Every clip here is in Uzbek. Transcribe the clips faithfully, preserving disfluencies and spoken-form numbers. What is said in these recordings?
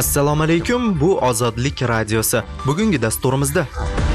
Assalomu alaykum, bu Ozodlik radiosi. Bugungi dasturimizda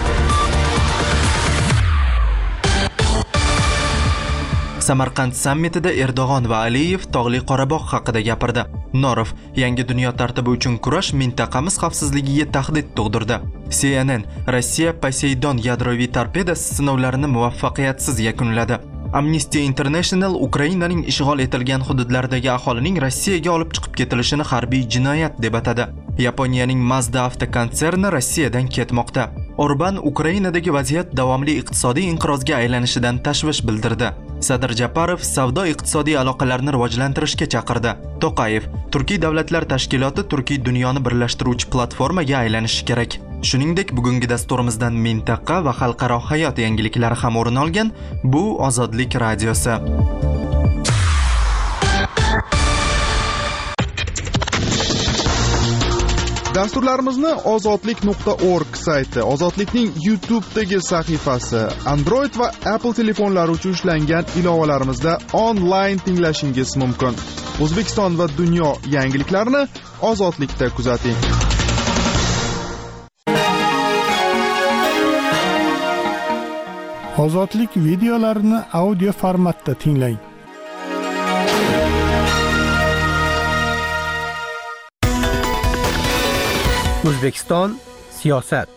Samarqand sammitida Erdo'g'on va Aliyev Tog'li Qorabog' haqida gapirdi. Norov yangi dunyo tartibi uchun kurash mintaqamiz xavfsizligiga tahdid tug'dirdi. C N N Rossiya Poseidon yadroviy torpedasi sinovlarini muvaffaqiyatsiz yakunladi. Amnesty International Ukrainaning ishg'ol etilgan hududlaridagi aholining Rossiyaga olib chiqib ketilishini harbiy jinoyat deb atadi. Yaponiyaning Mazda avtokonserni Rossiyadan ketmoqda. Orban Ukrainadagi vaziyat davomli iqtisodiy inqirozga aylanishidan tashvish bildirdi. Sadir Japarov savdo-iqtisodiy aloqalarni rivojlantirishga chaqirdi. To'qayev Turkiy davlatlar tashkiloti Turkiy dunyoni birlashtiruvchi platformaga aylanishi kerak. Shuningdek, bugungi dasturimizdan mintaqa va xalqaro hayot yangiliklari ham o'rin olgan. Bu Ozodlik radiosi. Dasturlarimizni ozodlik nuqta org sayti, Ozodlikning YouTube'dagi sahifasi, Android va Apple telefonlari uchun ishlangan ilovalarimizda onlayn tinglashingiz mumkin. O'zbekiston va dunyo yangiliklarini Ozodlikda kuzating. Ozodlik videolarini audio formatda tinglang. O'zbekiston siyosat.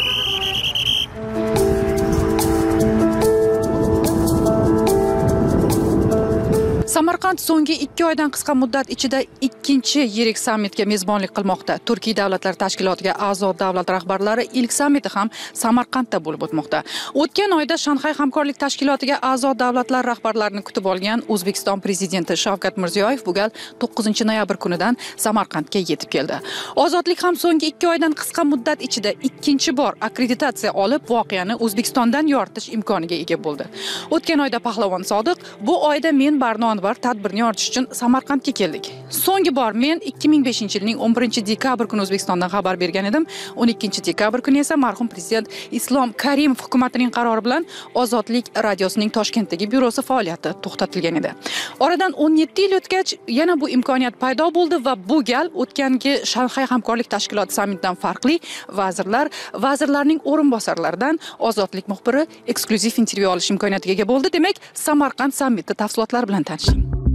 Samarqand so'nggi ikki oydan qisqa muddat ichida ikkinchi yirik sammitga mezbonlik qilmoqda. Turkiy davlatlar tashkilotiga a'zo davlat rahbarlari ilk sammiti ham Samarqandda bo'lib o'tmoqda. O'tgan oyda Shanxay hamkorlik tashkilotiga a'zo davlatlar rahbarlarini kutib olgan O'zbekiston prezidenti Shavkat Mirziyoyev bu gal to'qqizinchi noyabr kunidan Samarqandga yetib keldi. Ozodlik ham so'nggi ikki oydan qisqa muddat ichida ikkinchi bor akkreditatsiya olib, voqeani O'zbekistondan yoritish imkoniga ega bo'ldi. O'tgan oyda Pahlavon Sodiq, bu oyda men Barnon tadbirni yoritish uchun Samarqandga keldik. So'nggi bor men ikki ming beshinchi yilning o'n birinchi dekabr kuni O'zbekistondan xabar bergan edim. o'n ikkinchi dekabr kuni esa marhum prezident Islom Karimov hukumatining qarori bilan Ozodlik radiosining Toshkentdagi byurosi faoliyati to'xtatilgan edi. Oradan o'n yetti yil o'tgach yana bu imkoniyat paydo bo'ldi va bu gal o'tgangi Shanxay hamkorlik tashkiloti sammitidan farqli vazirlar, vazirlarning o'rinbosarlaridan Ozodlik muxbiri eksklyuziv intervyu olish imkoniyatiga ega bo'ldi. Demak, Samarqand sammiti tafsilotlari bilan tanishing.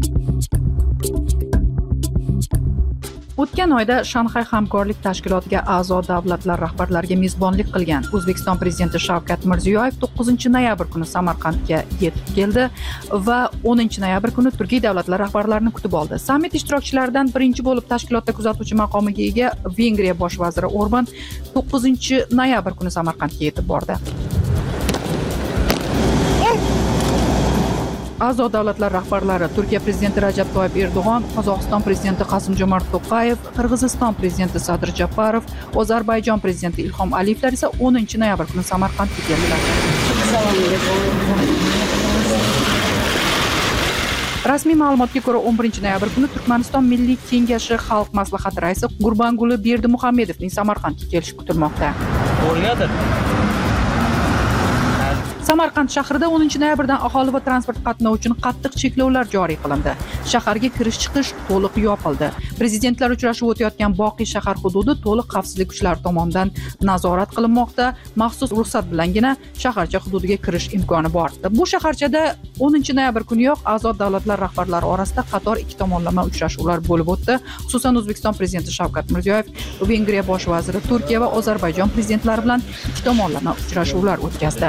O'tgan oyda Shanxay hamkorlik tashkilotiga a'zo davlatlar rahbarlariga mezbonlik qilgan O'zbekiston prezidenti Shavkat Mirziyoyev to'qqizinchi noyabr kuni Samarqandga yetib keldi va o'ninchi noyabr kuni Turkiy davlatlar rahbarlarini kutib oldi. Sammit ishtirokchilaridan birinchi bo'lib tashkilotda kuzatuvchi maqomiga ega Vengriya bosh vaziri Orban to'qqizinchi noyabr kuni Samarqandga yetib bordi. A'zo davlatlar rahbarlari Turkiya prezidenti Rajab Toyyib Erdo'g'on, Qozog'iston prezidenti Qosim-Jomart To'qayev, Qirg'iziston prezidenti Sadir Japarov, Ozarbayjon prezidenti Ilhom Aliyevlar esa o'ninchi noyabr kuni Samarqandga keldilar. Rasmiy ma'lumotga ko'ra o'n birinchi noyabr kuni Turkmaniston Milliy kengashi xalq maslahati raisi Gurbanguli Berdimuhamedovning Samarqandga kelishi kutilmoqda. O'rnadir. Samarqand shahrida o'ninchi noyabrdan aholi va transport qatnovi uchun qattiq cheklovlar joriy qilindi. Shaharga kirish-chiqish to'liq yopildi. Prezidentlar uchrashuvi o'tayotgan Boqiy shahar hududi to'liq xavfsizlik kuchlari tomonidan nazorat qilinmoqda. Maxsus ruxsat bilangina shaharcha hududiga kirish imkoni bor. Bu shaharchada o'ninchi noyabr kuniyoq a'zo davlatlar rahbarlari orasida qator ikki tomonlama uchrashuvlar bo'lib o'tdi. Xususan O'zbekiston prezidenti Shavkat Mirziyoyev Vengriya bosh vaziri, Turkiya va Ozarbayjon prezidentlari bilan ikki tomonlama uchrashuvlar o'tkazdi.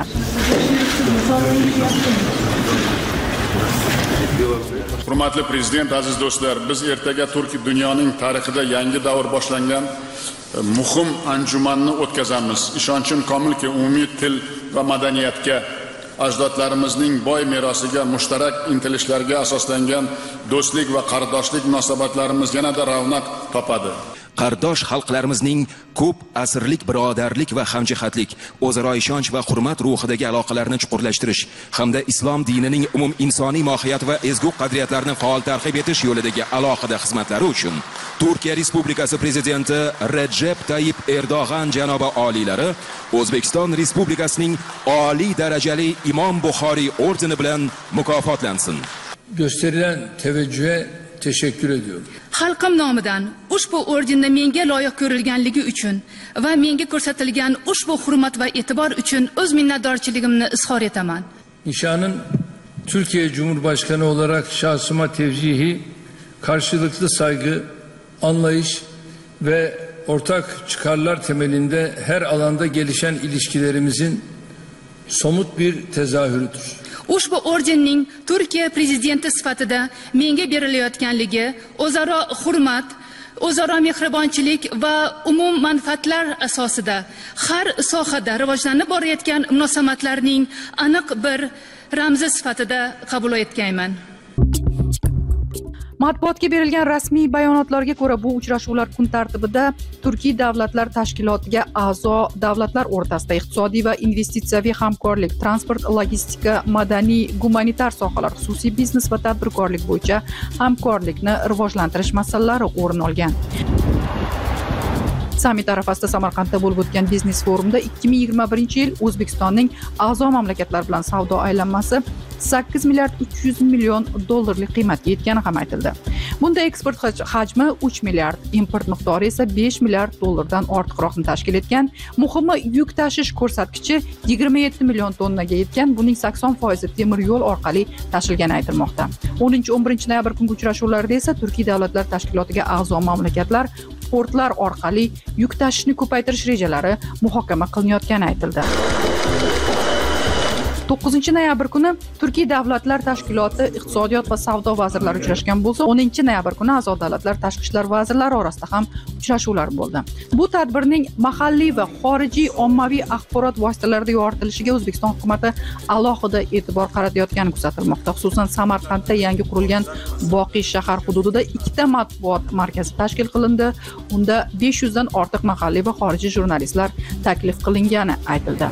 Hurmatli prezident, aziz do'stlar, biz ertaga Turkiy dunyoning tarixida yangi davr boshlangan muhim anjumanni o'tkazamiz. Ishonchim komilki, umumiy til va madaniyatga, ajdodlarimizning boy merosiga, mushtarak intilishlarga asoslangan do'stlik va qardoshlik munosabatlarimiz yanada ravnaq topadi. Qardosh xalqlarimizning ko'p asrlik birodarlik va hamjihatlik, o'zaro ishonch va hurmat ruhidagi aloqalarni chuqurlashtirish hamda islom dinining umum insoniy mohiyat va ezgu qadriyatlarini faol targ'ib etish yo'lidagi alohida xizmatlari uchun Turkiya Respublikasi prezidenti Recep Tayyip Erdo'g'an janobi oliylari O'zbekiston Respublikasining oliy darajali Imom Buxoriy ordeni bilan mukofotlansin. Gösterilen teveccühe teşekkür ediyorum. Xalqim nomidan ushbu ordenni menga loyiq ko'rilganligi uchun va menga ko'rsatilgan ushbu hurmat va e'tibor uchun o'z minnatdorchiligimni izhor etaman. Nişanın Türkiye Cumhurbaşkanı olarak şahsıma tevcihi, karşılıklı saygı, anlayış ve ortak çıkarlar temelinde her alanda gelişen ilişkilerimizin somut bir tezahürüdür. Ushbu ordenning Turkiya prezidenti sifatida menga berilayotganligi o'zaro hurmat, o'zaro mehribonchilik va umum manfaatlar asosida har sohada rivojlanib borayotgan munosabatlarning aniq bir ramzi sifatida qabul etganman. Matbuotga berilgan rasmiy bayonotlarga ko'ra, bu uchrashuvlar kun tartibida Turkiy davlatlar tashkilotiga a'zo davlatlar o'rtasida iqtisodiy va investitsiyaviy hamkorlik, transport, logistika, madaniy, gumanitar sohalar, xususiy biznes va tadbirkorlik bo'yicha hamkorlikni rivojlantirish masalalari o'rin olgan. Sammit arafasida Samarqandda bo'lib o'tgan biznes forumda ikki ming yigirma birinchi yil O'zbekistonning a'zo mamlakatlar bilan savdo aylanmasi sakkiz milliard uch yuz million dollarlik qiymatga yetgani ham aytildi. Bunda eksport hajmi uch milliard, import miqdori esa besh milliard dollardan ortiqroqni tashkil etgan. Muhimi, yuk tashish ko'rsatkichi yigirma yetti million tonnaga yetgan. Buning sakson foizi temir yo'l orqali tashilgani aytilmoqda. o'ninchi o'n birinchi noyabr kungi uchrashuvlarda esa Turkiy davlatlar tashkilotiga a'zo mamlakatlar portlar orqali yuk tashishni ko'paytirish rejalari muhokama qilinayotgani aytildi. to'qqizinchi noyabr kuni Turkiy davlatlar tashkiloti iqtisodiyot va savdo vazirlari uchrashgan bo'lsa, o'ninchi noyabr kuni a'zo davlatlar tashqi ishlar vazirlari orasida ham uchrashuvlar bo'ldi. Bu tadbirning mahalliy va xorijiy ommaviy axborot vositalarida yoritilishiga O'zbekiston hukuomati alohida e'tibor qaratayotgani kuzatilmoqda. Xususan, Samarqandda yangi qurilgan Boqiy shahar hududida ikkita matbuot markazi tashkil qilindi. Unda besh yuzdan ortiq mahalliy va xorijiy jurnalistlar taklif qilingani aytildi.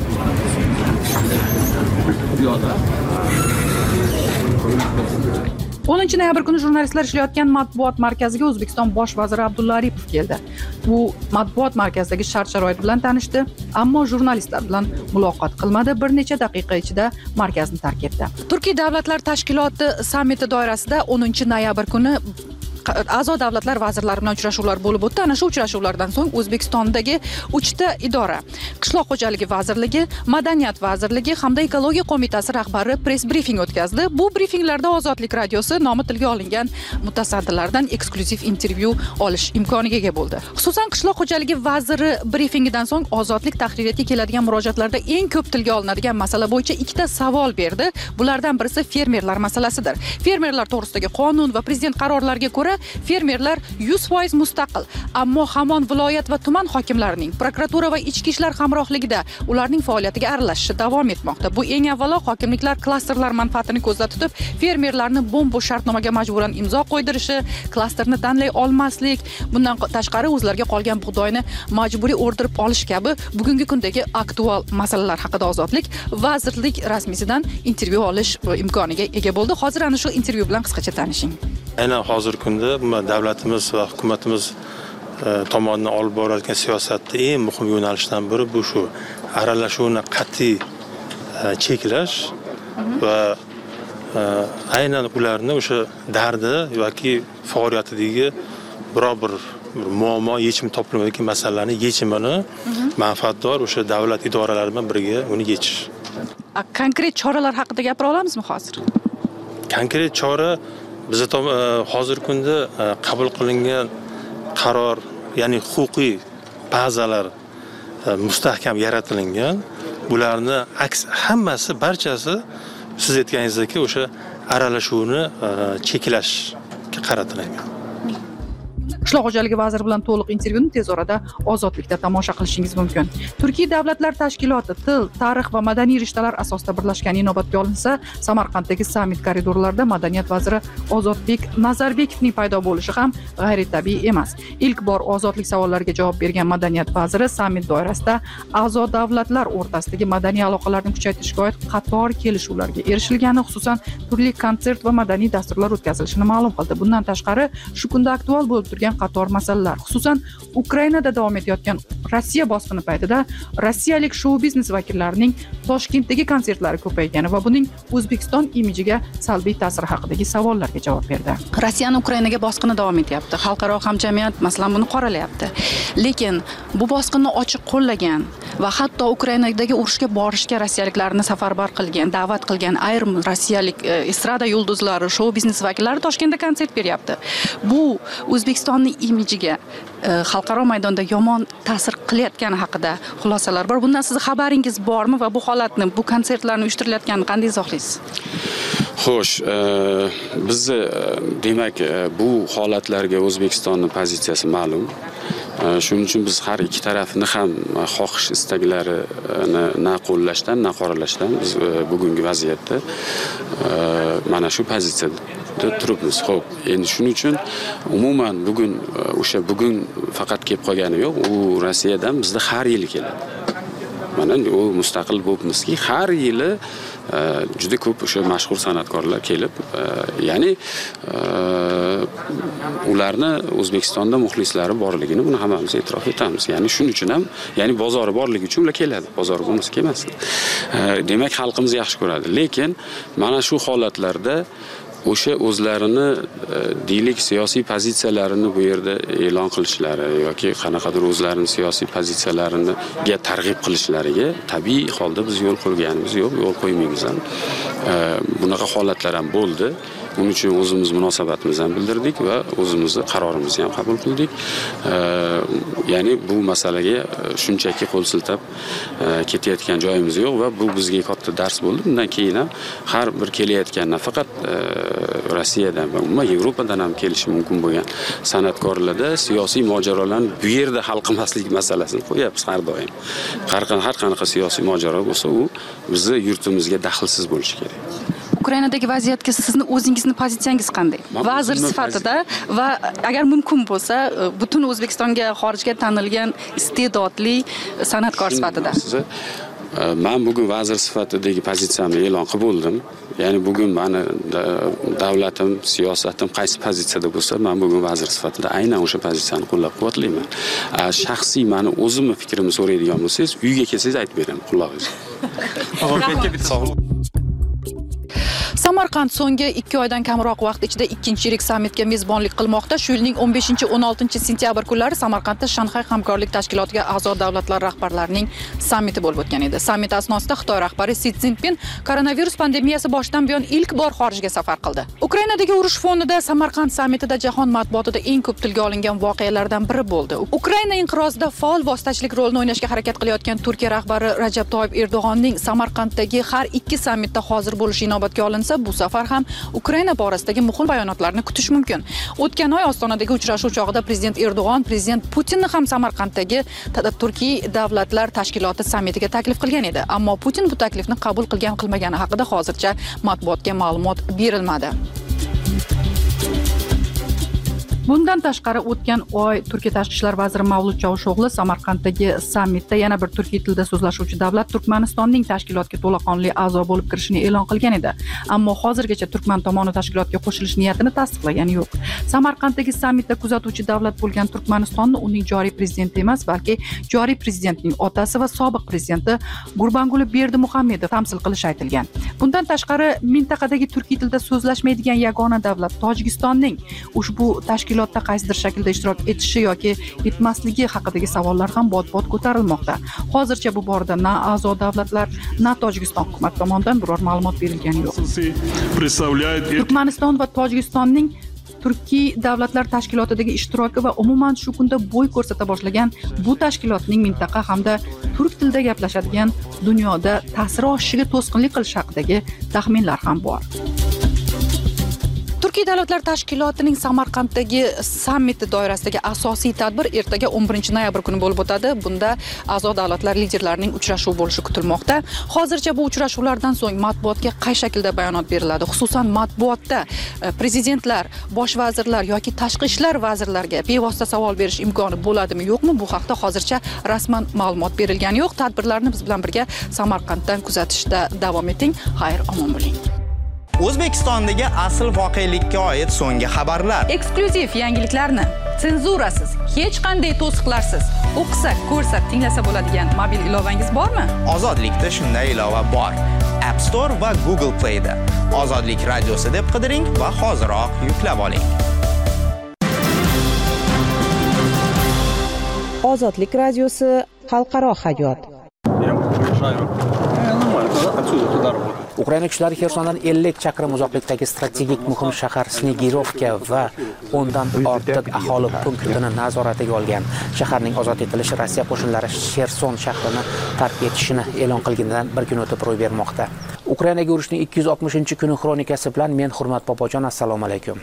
o'ninchi noyabr kuni jurnalistlar ishlayotgan matbuot markaziga O'zbekiston bosh vaziri Abdulla Aripov keldi. U matbuot markazidagi shart-sharoit bilan tanishdi, ammo jurnalistlar bilan muloqot qilmadi. Bir necha daqiqa ichida markazni tark etdi. Turkiy davlatlar tashkiloti sammiti doirasida o'ninchi noyabr kuni a'zo davlatlar vazirlari bilan uchrashuvlar bo'lib o'tdi. Ana shu uchrashuvlardan so'ng O'zbekistondagi uchta idora, Qishloq xo'jaligi vazirligi, Madaniyat vazirligi hamda Ekologiya qo'mitasi rahbari press brifing o'tkazdi. Bu brifinglarda Ozodlik radiosi nomi tilga olingan mutasaddilardan eksklyuziv intervyu olish imkoniga ega bo'ldi. Xususan, Qishloq xo'jaligi vaziri brifingidan so'ng Ozodlik tahririyatga keladigan murojaatlarda eng ko'p tilga olinadigan masala bo'yicha ikkita savol berdi. Bulardan birisi fermerlar masalasidir. Fermerlar to'g'risidagi qonun va prezident qarorlariga ko'ra fermerlar yuz foiz mustaqil, ammo hamon viloyat va tuman hokimlarining, prokuratura va ichki ishlar hamrohligida ularning faoliyatiga aralashishi davom etmoqda. Bu eng avvalo hokimliklar klasterlar manfaatini ko'zda tutib, fermerlarni bo'm-bo'sh shartnomaga majburan imzo qo'ydirishi, klasterni tanlay olmaslik, bundan tashqari o'zlariga qolgan bug'doyni majburiy o'rdirib olish kabi bugungi kundagi aktual masalalar haqida Ozodlik vazirlik rasmiysidan intervyu olish imkoniga ega bo'ldi. Hozir ana shu intervyu bilan qisqacha tanishing. Aynan hozirgi kunda davlatimiz va hukumatimiz tomonidan olib borayotgan siyosatda eng muhim yo'nalishdan biri bu shu aralashuvni qat'iy cheklash va aynan ularni o'sha dardi yoki faoliyatidagi biror bir muammo yechimi topilmayotgan masalalarning yechimini manfaatdor o'sha davlat idoralari bilan birga uni yechish. Konkret choralar haqida gapira olamizmi hozir? Konkret chora bizda hozirgi kunda qabul qilingan qaror, ya'ni huquqiy bazalar mustahkam yaratilingan. Bularni aks hammasi, barchasi siz aytganingizdek o'sha aralashuvni cheklashga qaratilgan. Qishloq xo'jaligi vaziri bilan to'liq intervyuni tez orada Ozodlikda tomosha qilishingiz mumkin. Turkiy davlatlar tashkiloti til, tarix va madaniy rishtalar asosida birlashgani inobatga olinsa, Samarqanddagi sammit koridorlarida Madaniyat vaziri Ozodbek Nazarbekovning paydo bo'lishi ham g'ayritabiiy emas. Ilk bor ozodlik savollariga javob bergan Madaniyat vaziri sammit doirasida a'zo davlatlar o'rtasidagi madaniy aloqalarni kuchaytirishga oid qator kelishuvlarga erishilgani, xususan turli konsert va madaniy dasturlar o'tkazilishini ma'lum qildi. Bundan tashqari, shu kunda aktual bo'lib turgan qator masalalar, xususan Ukrainada davom etayotgan Rossiya bosqini paytida rossiyalik shou biznes vakillarining Toshkentdagi konsertlari ko'paygani va buning O'zbekiston imijiga salbiy ta'siri haqidagi savollarga javob berdi. Rossiyaning Ukrainaga bosqini davom etyapti. Xalqaro hamjamiyat masalan buni qoralayapti. Lekin bu bosqinni ochiq qo'llagan va hatto Ukrainadagi urushga borishga rossiyaliklarni safarbar qilgan, da'vat qilgan ayrim rossiyalik estrada yulduzlari, shou biznes vakillari Toshkentda konsert beryapti. Bu O'zbekistonning imijiga xalqaro maydonda yomon ta'sir qilayotgani haqida xulosalar bor. Bundan siz xabaringiz bormi va bu holatni, bu konsertlarni uyushtirilayotganini qanday izohlaysiz? Xo'sh, biz demak bu holatlarga O'zbekistonning pozitsiyasi ma'lum. Shuning uchun biz har ikki tarafni ham xohish istaklarini na qo'llashdan, na qoralashdan biz bugungi vaziyatda mana shu pozitsiyada turibmiz. Xo'p, endi shuning uchun umuman bugun o'sha bugun faqat kelib qolgani yo'q, u Rossiyadan bizda har yili keladi. Mana u mustaqil bo'libmizki, har yili juda ko'p o'sha mashhur san'atkorlar kelib, ya'ni ularni O'zbekistonda muxlislari borligini buni hammamiz e'tirof etamiz. Ya'ni shuning uchun ham, ya'ni bozori borligi uchun ular keladi. Bozori bo'lmasa kelmasdi. Demak, xalqimiz yaxshi ko'radi. Lekin mana shu holatlarda o'sha o'zlarini deylik siyosiy pozitsiyalarini bu yerda e'lon qilishlari yoki qanaqadir o'zlarining siyosiy pozitsiyalariga targ'ib qilishlariga tabiiy holda biz yo'l qo'yganimiz yo'q, yo'l qo'ymaymiz ham. Bunaqa holatlar ham bo'ldi. Buning uchun o'zimiz munosabatimizni ham bildirdik va o'zimizni qarorimizni ham qabul qildik. Ya'ni bu masalaga shunchaki qo'l siltab ketayotgan joyimiz yo'q va bu bizga katta dars bo'ldi. Bundan keyin ham har bir kelayotgan nafaqat Rossiyadan va umuman Yevropadan ham kelishi mumkin bo'lgan san'atkorlarda siyosiy mojarolarni bu yerda hal qilmaslik masalasini qo'yapmiz har doim. Har qanaqa siyosiy mojaro bo'lsa, u bizning yurtimizga daxlsiz bo'lishi kerak. Ukrainadagi vaziyatga sizni o'zingizni pozitsiyangiz qanday? Vazir sifatida va agar mumkin bo'lsa, butun O'zbekistonga xorijga tanilgan iste'dodli san'atkor sifatida. Men bugun vazir sifatidagi pozitsiyamni e'lon qilib bo'ldim. Ya'ni bugun meni davlatim, siyosatim qaysi pozitsiyada bo'lsa, men bugun vazir sifatida aynan o'sha pozitsiyani qo'llab-quvvatlayman. Shaxsiy meni o'zimni fikrimni so'raydigan bo'lsangiz, uyga kelsangiz aytib beraman qulog'ingizga. Samarqand so'nggi ikki oydan kamroq vaqt ichida ikkinchi yirik sammitga mezbonlik qilmoqda. Shu yilning o'n beshinchi o'n oltinchi sentyabr kunlari Samarqandda Shanxay hamkorlik tashkilotiga a'zo davlatlar rahbarlarining sammiti bo'lib o'tgan edi. Sammit asnosida Xitoy rahbari Si Szinpin koronavirus pandemiyasi boshidan buyon ilk bor xorijga safar qildi. Ukrainadagi urush fonida Samarqand sammitida jahon matbuotida eng ko'p tilga olingan voqealardan biri bo'ldi. Ukraina inqirozida faol vositachilik rolini o'ynashga harakat qilayotgan Turkiya rahbari Rajab Toyyib Erdo'g'onning Samarqanddagi har ikki sammitda hozir bo'lishi inobatga olinsa, bu safar ham Ukraina borasidagi muhim bayonotlarni kutish mumkin. O'tgan oy Ostonadagi uchrashuv chog'ida prezident Erdo'g'on prezident Putinni ham Samarqanddagi Turkiy davlatlar tashkiloti sammitiga taklif qilgan edi. Ammo Putin bu taklifni qabul qilgan qilmagani haqida hozircha matbuotga ma'lumot berilmadi. Bundan tashqari o'tgan oy Turkiya tashqi ishlar vaziri Mavlut Chavusho'g'li Samarqanddagi sammitda yana bir turkiy tilda so'zlashuvchi davlat Turkmanistonning tashkilotga to'laqonli a'zo bo'lib kirishini e'lon qilgan edi. Ammo hozirgacha Turkman tomoni tashkilotga qo'shilish niyatini tasdiqlagani yo'q. Samarqanddagi sammitda kuzatuvchi davlat bo'lgan Turkmanistonni uning joriy prezidenti emas, balki joriy prezidentning otasi va sobiq prezidenti Gurbanguli Berdimuhamedov tamsil qilishi aytilgan. Bundan tashqari mintaqadagi turkiy tilda so'zlashmaydigan yagona davlat Tojikistonning ushbu tashkilot tashkilotda qaysidir shaklda ishtirok etishi yoki etmasligi haqidagi savollar ham bot-bot ko'tarilmoqda. Hozircha bu borada na a'zo davlatlar, na Tojikiston hukumati tomonidan biror ma'lumot berilgani yo'q. Turkmaniston va Tojikistonning Turkiy davlatlar tashkilotidagi ishtiroki va umuman shu kunda bo'y ko'rsata boshlagan bu tashkilotning mintaqa hamda turk tilida gaplashadigan dunyoda ta'siri oshishiga to'sqinlik qilish haqidagi taxminlar ham bor. Turkiy davlatlar tashkilotining Samarqanddagi sammiti doirasidagi asosiy tadbir ertaga o'n birinchi noyabr kuni bo'lib o'tadi. Bunda a'zo davlatlar liderlarining uchrashuvi bo'lishi kutilmoqda. Hozircha bu uchrashuvlardan so'ng matbuotga qay shaklda bayonot beriladi? Xususan matbuotda prezidentlar, bosh vazirlar yoki tashqi ishlar vazirlariga bevosita savol berish imkoni bo'ladimi, yo'qmi? Bu haqda hozircha rasman ma'lumot berilgani yo'q. Tadbirlarni biz bilan birga Samarqanddan kuzatishda davom eting. Xayr, omon bo'ling. O'zbekistondagi asl voqelikka oid so'nggi xabarlar. Eksklyuziv yangiliklarni senzurasiz, hech qanday to'siqlarsiz o'qisa, ko'rsa, tinglasa bo'ladigan mobil ilovangiz bormi? Ozodlikda shunday ilova bor. App Store va Google Play da. Ozodlik radiosi deb qidiring va hoziroq yuklab oling. Ozodlik radiosi xalqaro hayot. Ukraina kuchlari Xersondan ellik chaqirim uzoqlikdagi strategik muhim shahar Snegirovka va o'ndan ortiq aholi punktini nazoratiga olgan. Shaharning ozod etilishi Rossiya qo'shinlari Xerson shahrini tark etishini e'lon qilganidan bir kun o'tib ro'y bermoqda. Ukrainaga urushning ikki yuz oltmishinchi kuni xronikasi bilan men Hurmat Bobojon, assalomu alaykum.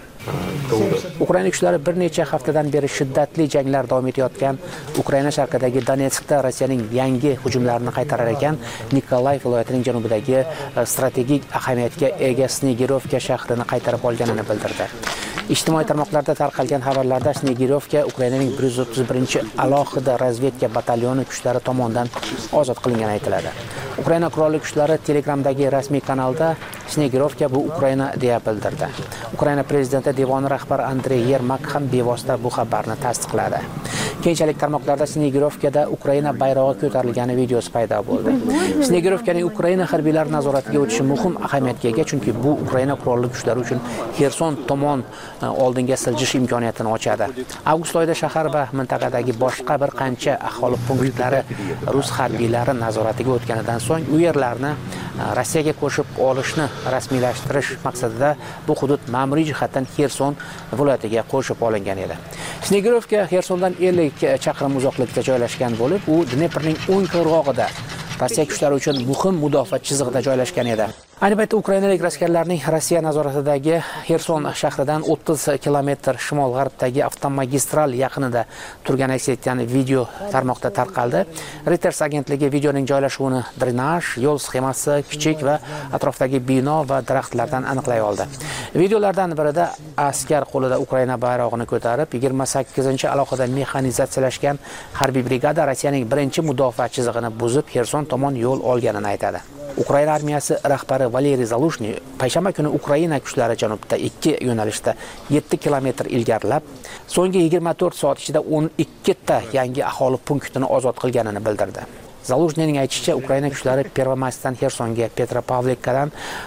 Ukraina kuchlari bir necha haftadan beri shiddatli janglar davom etayotgan Ukraina sharqidagi Donetskda Rossiyaning yangi hujumlarini qaytarar ekan, Nikolayev viloyatining janubidagi strategik ahamiyatga ega Snegirovka shahrini qaytarib olganini bildirdi. Ijtimoiy tarmoqlarda tarqalgan xabarlarda Snegirovka Ukrainaning bir yuz o'ttiz birinchi alohida razvedka batalyoni kuchlari tomonidan ozod qilingani aytiladi. Ukraina qurolli kuchlari Telegramdagi rasmiy kanalda Snegirovka bu Ukraina deya bildirdi. Ukraina prezidenti devoni rahbari Andrey Yermak ham bevosita bu xabarni tasdiqladi. Keyinchalik tarmoqlarda Snegirovkada Ukraina bayrog'i ko'tarilgani videosi paydo bo'ldi. Snegirovkaning Ukraina harbiylari nazoratiga o'tishi muhim ahamiyatga ega, chunki bu Ukraina qurolli kuchlari uchun Xerson tomon oldinga siljish imkoniyatini ochadi. Avgust oyida shahar va mintaqadagi boshqa bir qancha aholi punktlari rus harbiylari nazoratiga o'tganidan so'ng u yerlarni Rossiyaga qo'shib olishni rasmiylashtirish maqsadida bu hudud ma'muriy jihatdan Xerson viloyatiga qo'shib olingan edi. Snegirovka Xersondan ellik chaqirim uzoqlikda joylashgan bo'lib, u Dneprning o'ng qirg'og'ida Rossiya kuchlari uchun muhim mudofaa chizig'ida joylashgan edi. Ayni paytda ukrainalik askarlarning Rossiya nazoratidagi Xerson shahridan o'ttiz kilometr shimol-g'arbdagi avtomagistral yaqinida turgani aks etgan video tarmoqda tarqaldi. Reuters agentligi videoning joylashuvini drenaj, yo'l sxemasi, kichik va atrofdagi bino va daraxtlardan aniqlay oldi. Videolardan birida askar qo'lida Ukraina bayrog'ini ko'tarib, yigirma sakkizinchi alohida mexanizatsiyalashgan harbiy brigada Rossiyaning birinchi mudofaa chizig'ini buzib Xerson tomon yo'l olganini aytadi. Ukraina armiyasi rahbari Valeriy Zalushny payshanba kuni Ukraina kuchlari janubda ikki yo'nalishda yetti kilometr ilgarilab, so'nggi yigirma to'rt soat ichida o'n ikki ta yangi aholi punktini ozod qilganini bildirdi. Zalushnyning aytishicha, Ukraina kuchlari Pervomayskdan Xersonga, Petropavlikadan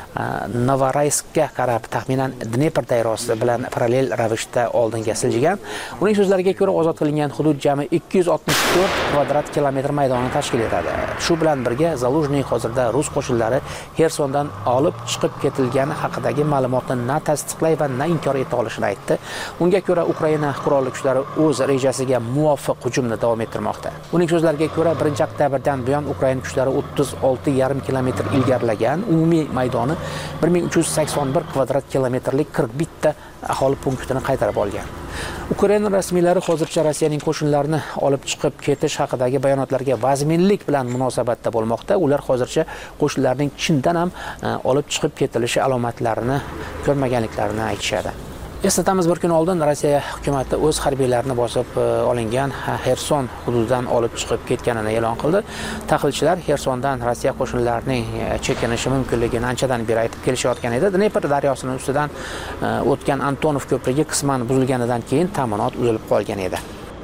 Novorayskka qarab taxminan Dnepr dayrasi bilan parallel ravishda oldinga siljigan. Uning so'zlariga ko'ra, ozod qilingan hudud jami ikki yuz oltmish to'rt kvadrat kilometr maydonni tashkil etadi. Shu bilan birga Zalushny hozirda rus qo'shinlari Xersondan olib chiqib ketilgani haqidagi ma'lumotni na tasdiqlay va na inkor eta olishini aytdi. Unga ko'ra, Ukraina qurolli kuchlari o'z rejasiga muvofiq hujumni davom ettirmoqda. Uning so'zlariga ko'ra, birinchi oktyabr dan buyon Ukraina kuchlari o'ttiz olti yarim kilometr ilgarilagan, umumiy maydoni bir ming uch yuz sakson bir kvadrat kilometrlik qirq bitta aholi punktini qaytarib olgan. Ukraina rasmiylari hozircha Rossiyaning qo'shinlarini olib chiqib ketish haqidagi bayonotlarga vazminlik bilan munosabatda bo'lmoqda. Ular hozircha qo'shinlarning chindan ham olib chiqib ketilishi alomatlarini ko'rmaganliklarini aytishadi. Eslatamiz, bir kun oldin Rossiya hukumatı o'z harbiylarini bosib olingan Xerson hududidan olib chiqib ketganini e'lon qildi. Tahlilchilar Xersondan Rossiya qo'shinlarining chekinishi mumkinligini anchadan beri aytib kelishayotgan edi. Dnepr daryosining ustidan o'tgan Antonov ko'prigi qisman buzilganidan keyin ta'minot uzilib qolgan edi.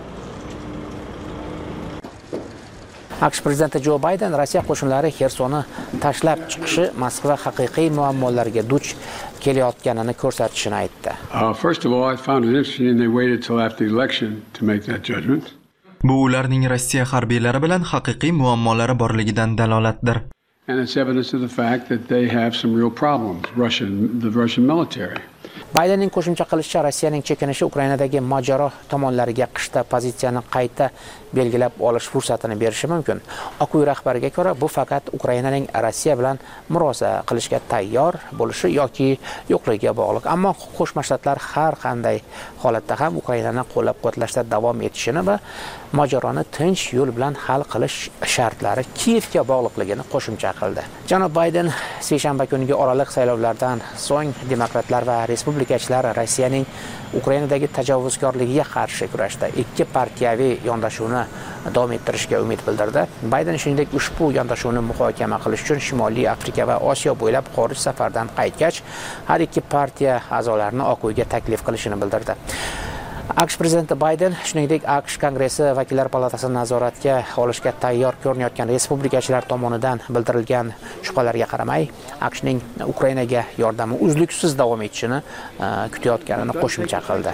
AQSh prezidenti Jo Bayden Rossiya qo'shinlari Xersonni tashlab chiqishi Moskva haqiqiy muammolarga duch kelayotganini ko'rsatishini aytdi. First of all, I found it interesting and they waited till after the election to make that judgment. Bu ularning Rossiya harbiylari bilan haqiqiy muammolari borligidan dalolatdir. And it's evidence of the fact that they have some real problems, Russian, the Russian military. Baydenning qo'shimcha qilishicha, Rossiyaning chekinishi Ukrainadagi mojaro tomonlariga qishda pozitsiyani qayta belgilab olish fursatini berishi mumkin. Oq uy rahbariga ko'ra, bu faqat Ukrainaning Rossiya bilan murosa qilishga tayyor bo'lishi yoki yo'qligiga bog'liq. Ammo Qo'shma Shtatlar har qanday holatda ham Ukrainani qo'llab-quvvatlashda davom etishini va mojaroni tinch yo'l bilan hal qilish shartlari Kiyevga bog'liqligini qo'shimcha qildi. Janob Bayden seshanba kungi oraliq saylovlardan so'ng demokratlar va respublikachilar Rossiyaning Ukrainadagi tajovuzkorligiga qarshi kurashda ikki partiyaviy yondashuvni davom ettirishga umid bildirdi. Bayden shuningdek ushbu yondashuvni muhokama qilish uchun Shimoliy Afrika va Osiyo bo'ylab xorij safardan qaytgach, har ikki partiya a'zolarini Oq uyga taklif qilishini bildirdi. AQSh prezidenti Bayden shuningdek AQSh Kongressi vakillar palatasini nazoratga olishga tayyor ko'rinayotgan respublikachilar tomonidan bildirilgan shubhalarga qaramay, AQShning Ukrainaga yordami uzluksiz davom etishini kutayotganini qo'shimcha qildi.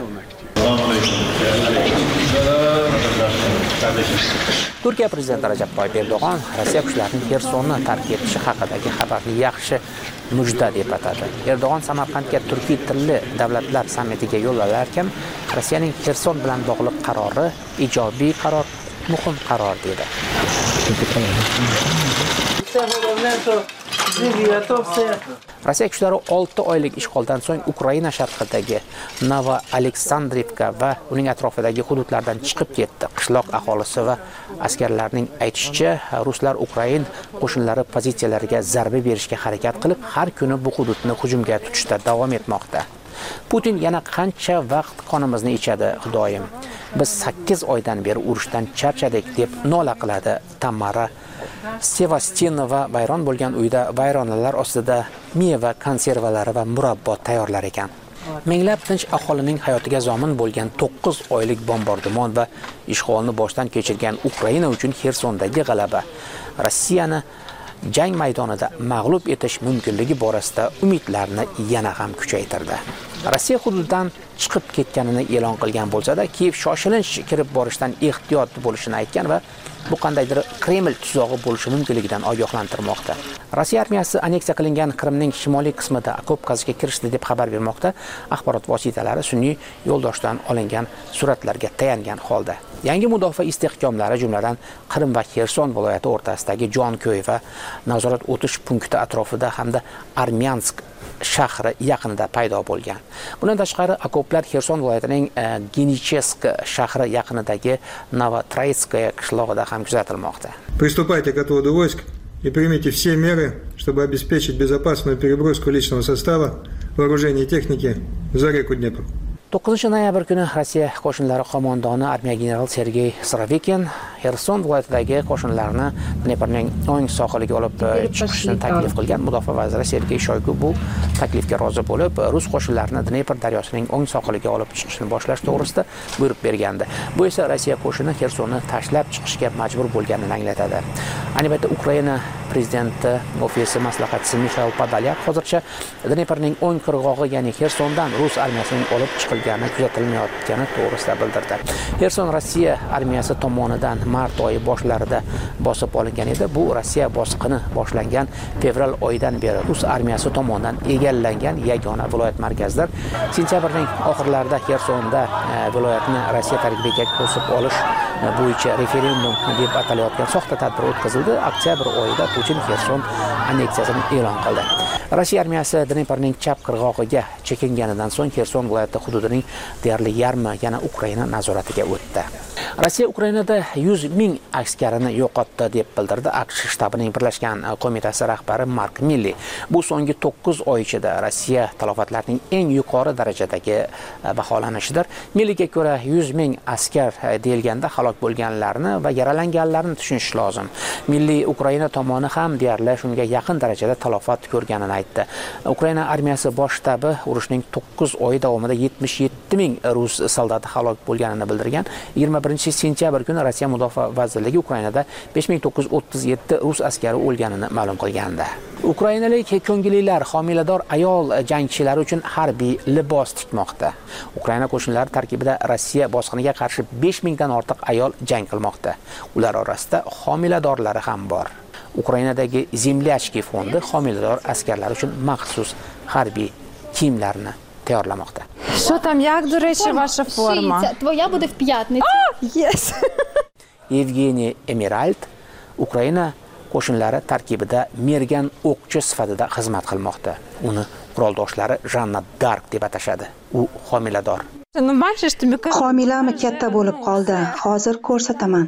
Turkiya prezidenti Rajab Toyyib Erdo'g'on Rossiya kuchlarining Xersonni tark etishi haqidagi xabarni yaxshi mujda deb atadi. Erdo'g'on Samarqandga turkiy tilli davlatlar sammitiga yo'l olarkan, Rossiyaning Xerson bilan bog'liq qarori ijobiy qaror, muhim qaror dedi. Rossiya kuchlari olti oylik ishg'oldan so'ng Ukraina sharqidagi Novo-Aleksandrivka va uning atrofidagi hududlardan chiqib ketdi. Qishloq aholisi va askarlarning aytishicha, ruslar Ukrain qo'shinlari pozitsiyalariga zarba berishga harakat qilib, har kuni bu hududni hujumga tutishda davom etmoqda. Putin yana qancha vaqt qonimizni ichadi, Xudoyim. Biz sakkiz oydan beri urushdan charchadik deb nola qiladi Tamara Sevastinova vayron bo'lgan uyda vayronalar ostida meva konservalari va murabbo tayyorlar ekan. Minglab tinch aholining hayotiga zomin bo'lgan to'qqiz oylik bombardimon va ishg'olni boshdan kechirgan Ukraina uchun Xersondagi g'alaba Rossiyani jang maydonida mag'lub etish mumkinligi borasida umidlarni yana ham kuchaytirdi. Rossiya hududidan chiqib ketganini e'lon qilgan bo'lsa-da, Kiyev shoshilinch kirib borishdan ehtiyot bo'lishini aytgan va bu qandaydir Kreml tuzog'i bo'lishi mumkinligidan ogohlantirmoqda. Rossiya armiyasi aneksiya qilingan Qrimning shimoliy qismida okop qazishga kirishdi deb xabar bermoqda. Axborot vositalari sun'iy yo'ldoshdan olingan suratlarga tayangan holda. Yangi mudofaa istehkomlari jumladan Qrim va Xerson viloyati o'rtasidagi Jonko'y va nazorat o'tish punkti atrofida hamda Armyansk shahri yaqinida paydo bo'lgan. Bundan tashqari okoplar Xerson viloyatining Genichesk shahri yaqinidagi Novotroitskaya qishlog'ida ham kuzatilmoqda. Приступайте к отводу войск и примите все меры, чтобы обеспечить безопасную переброску личного состава, вооружения и техники за реку Днепр. to'qqizinchi noyabr kuni Rossiya qo'shinlari qo'mondoni armiya general Sergey Sorovikin Xerson viloyatidagi qo'shinlarni Dneprning o'ng sohiliga olib chiqishni taklif qilgan. Mudofaa vaziri Sergey Shoygu bu taklifga rozi bo'lib, rus qo'shinlarini Dnepr daryosining o'ng sohiliga olib chiqishni boshlash to'g'risida buyruq bergandi. Bu esa Rossiya qo'shini Xersonni tashlab chiqishga majbur bo'lganini anglatadi. Ayni paytda Ukraina prezidenti ofisi maslahatchisi Mikhail Podolyak hozircha Dneprning o'ng qirg'og'i, ya'ni Xersondan rus armiyasining olib chiqilgani kuzatilmayotgani to'g'risida bildirdi. Xerson Rossiya armiyasi tomonidan mart oyi boshlarida bosib olingan edi. Bu Rossiya bosqini boshlangan fevral oyidan beri rus armiyasi tomonidan egallangan yagona viloyat markazidir. Sentyabrning oxirlarida Xersonda viloyatni Rossiya tarkibiga qo'shib olish bo'yicha referendum deb atalayotgan soxta tadbir o'tkazildi. Oktyabr oyida Putin Xerson anneksiyasini e'lon qildi. Rossiya armiyasi Dneprning chap qirg'og'iga chekinganidan so'ng Xerson viloyati hududining deyarli yarmi yana Ukraina nazoratiga o'tdi. Rossiya Ukrainada yuz ming askarini yo'qotdi deb bildirdi AQSh shtabining birlashgan qo'mitasi rahbari Mark Milley. Bu so'nggi to'qqiz oy ichida Rossiya talofatlarining eng yuqori darajadagi baholanishidir. Milleyga ko'ra yuz ming askar deyilganda halok bo'lganlarni va yaralanganlarni tushunish lozim. Milley Ukraina tomoni ham deyarli shunga yaqin darajada talofat ko'rganini aytdi. Ukraina armiyasi bosh shtabi urushning to'qqiz oy davomida yetmish yetti ming rus soldati halok bo'lganini bildirgan. yigirma birinchi sentyabr kuni Rossiya Mudofaa vazirligi Ukrainada besh ming to'qqiz yuz o'ttiz yetti rus askari o'lganini ma'lum qilgandi. Ukrainalik ko'ngillilar homilador ayol jangchilari uchun harbiy libos tikmoqda. Ukraina qo'shinlari tarkibida Rossiya bosqiniga qarshi besh mingdan ortiq ayol jang qilmoqda. Ular orasida homiladorlari ham bor. Ukrainadagi Zemlyachki fondi homilador askarlar uchun maxsus harbiy kiyimlarni tayyorlamoqda. Що там, як, до речі, ваша форма? Твоя буде в п'ятницю. Yes. Evgeniy Emerald Ukraina qo'shinlari tarkibida mergan o'qchi sifatida xizmat qilmoqda. Uni quroldoshlari Janna Dark deb atashadi. U homilador. Homilami katta bo'lib qoldi. Hozir ko'rsataman.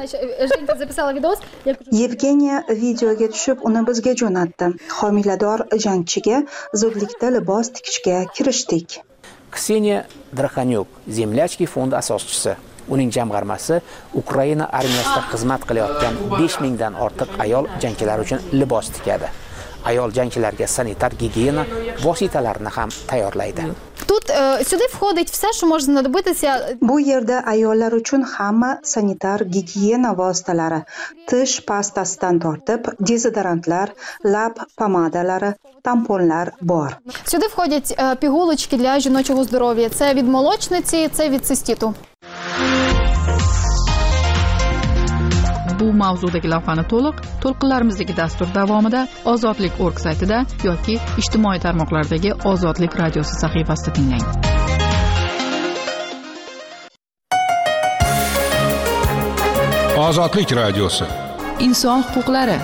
Yevgeniya videoga tushib, uni bizga jo'natdi. Homilador jangchiga zudlikda libos tikishga kirishdik. Kseniya Drakhanyuk, Zemlyachki fondi asoschisi. Uning jamg'armasi Ukraina armiyasida xizmat qilayotgan besh mingdan ortiq ayol jangchilar uchun libos tikadi. Ayol jangchilarga sanitar gigiyena vositalarini ham tayyorlaydi. Тут э, сюда входить все, що може знадобитися. Bu yerda ayollar uchun hamma sanitar gigiyena vositalari, tish pastasidan tortib, dezodorantlar, lab pomadalari, tamponlar bor. Сюди входять е, пігулочки для жіночого здоров'я. Це від молочниці, це від циститу. Bu mavzudagi lavhani to'liq to'lqinlarimizdagi dastur davomida Ozodlik nokta org saytida yoki ijtimoiy tarmoqlardagi Ozodlik radiosi sahifasida tinglang. Ozodlik radiosi. Inson huquqlari.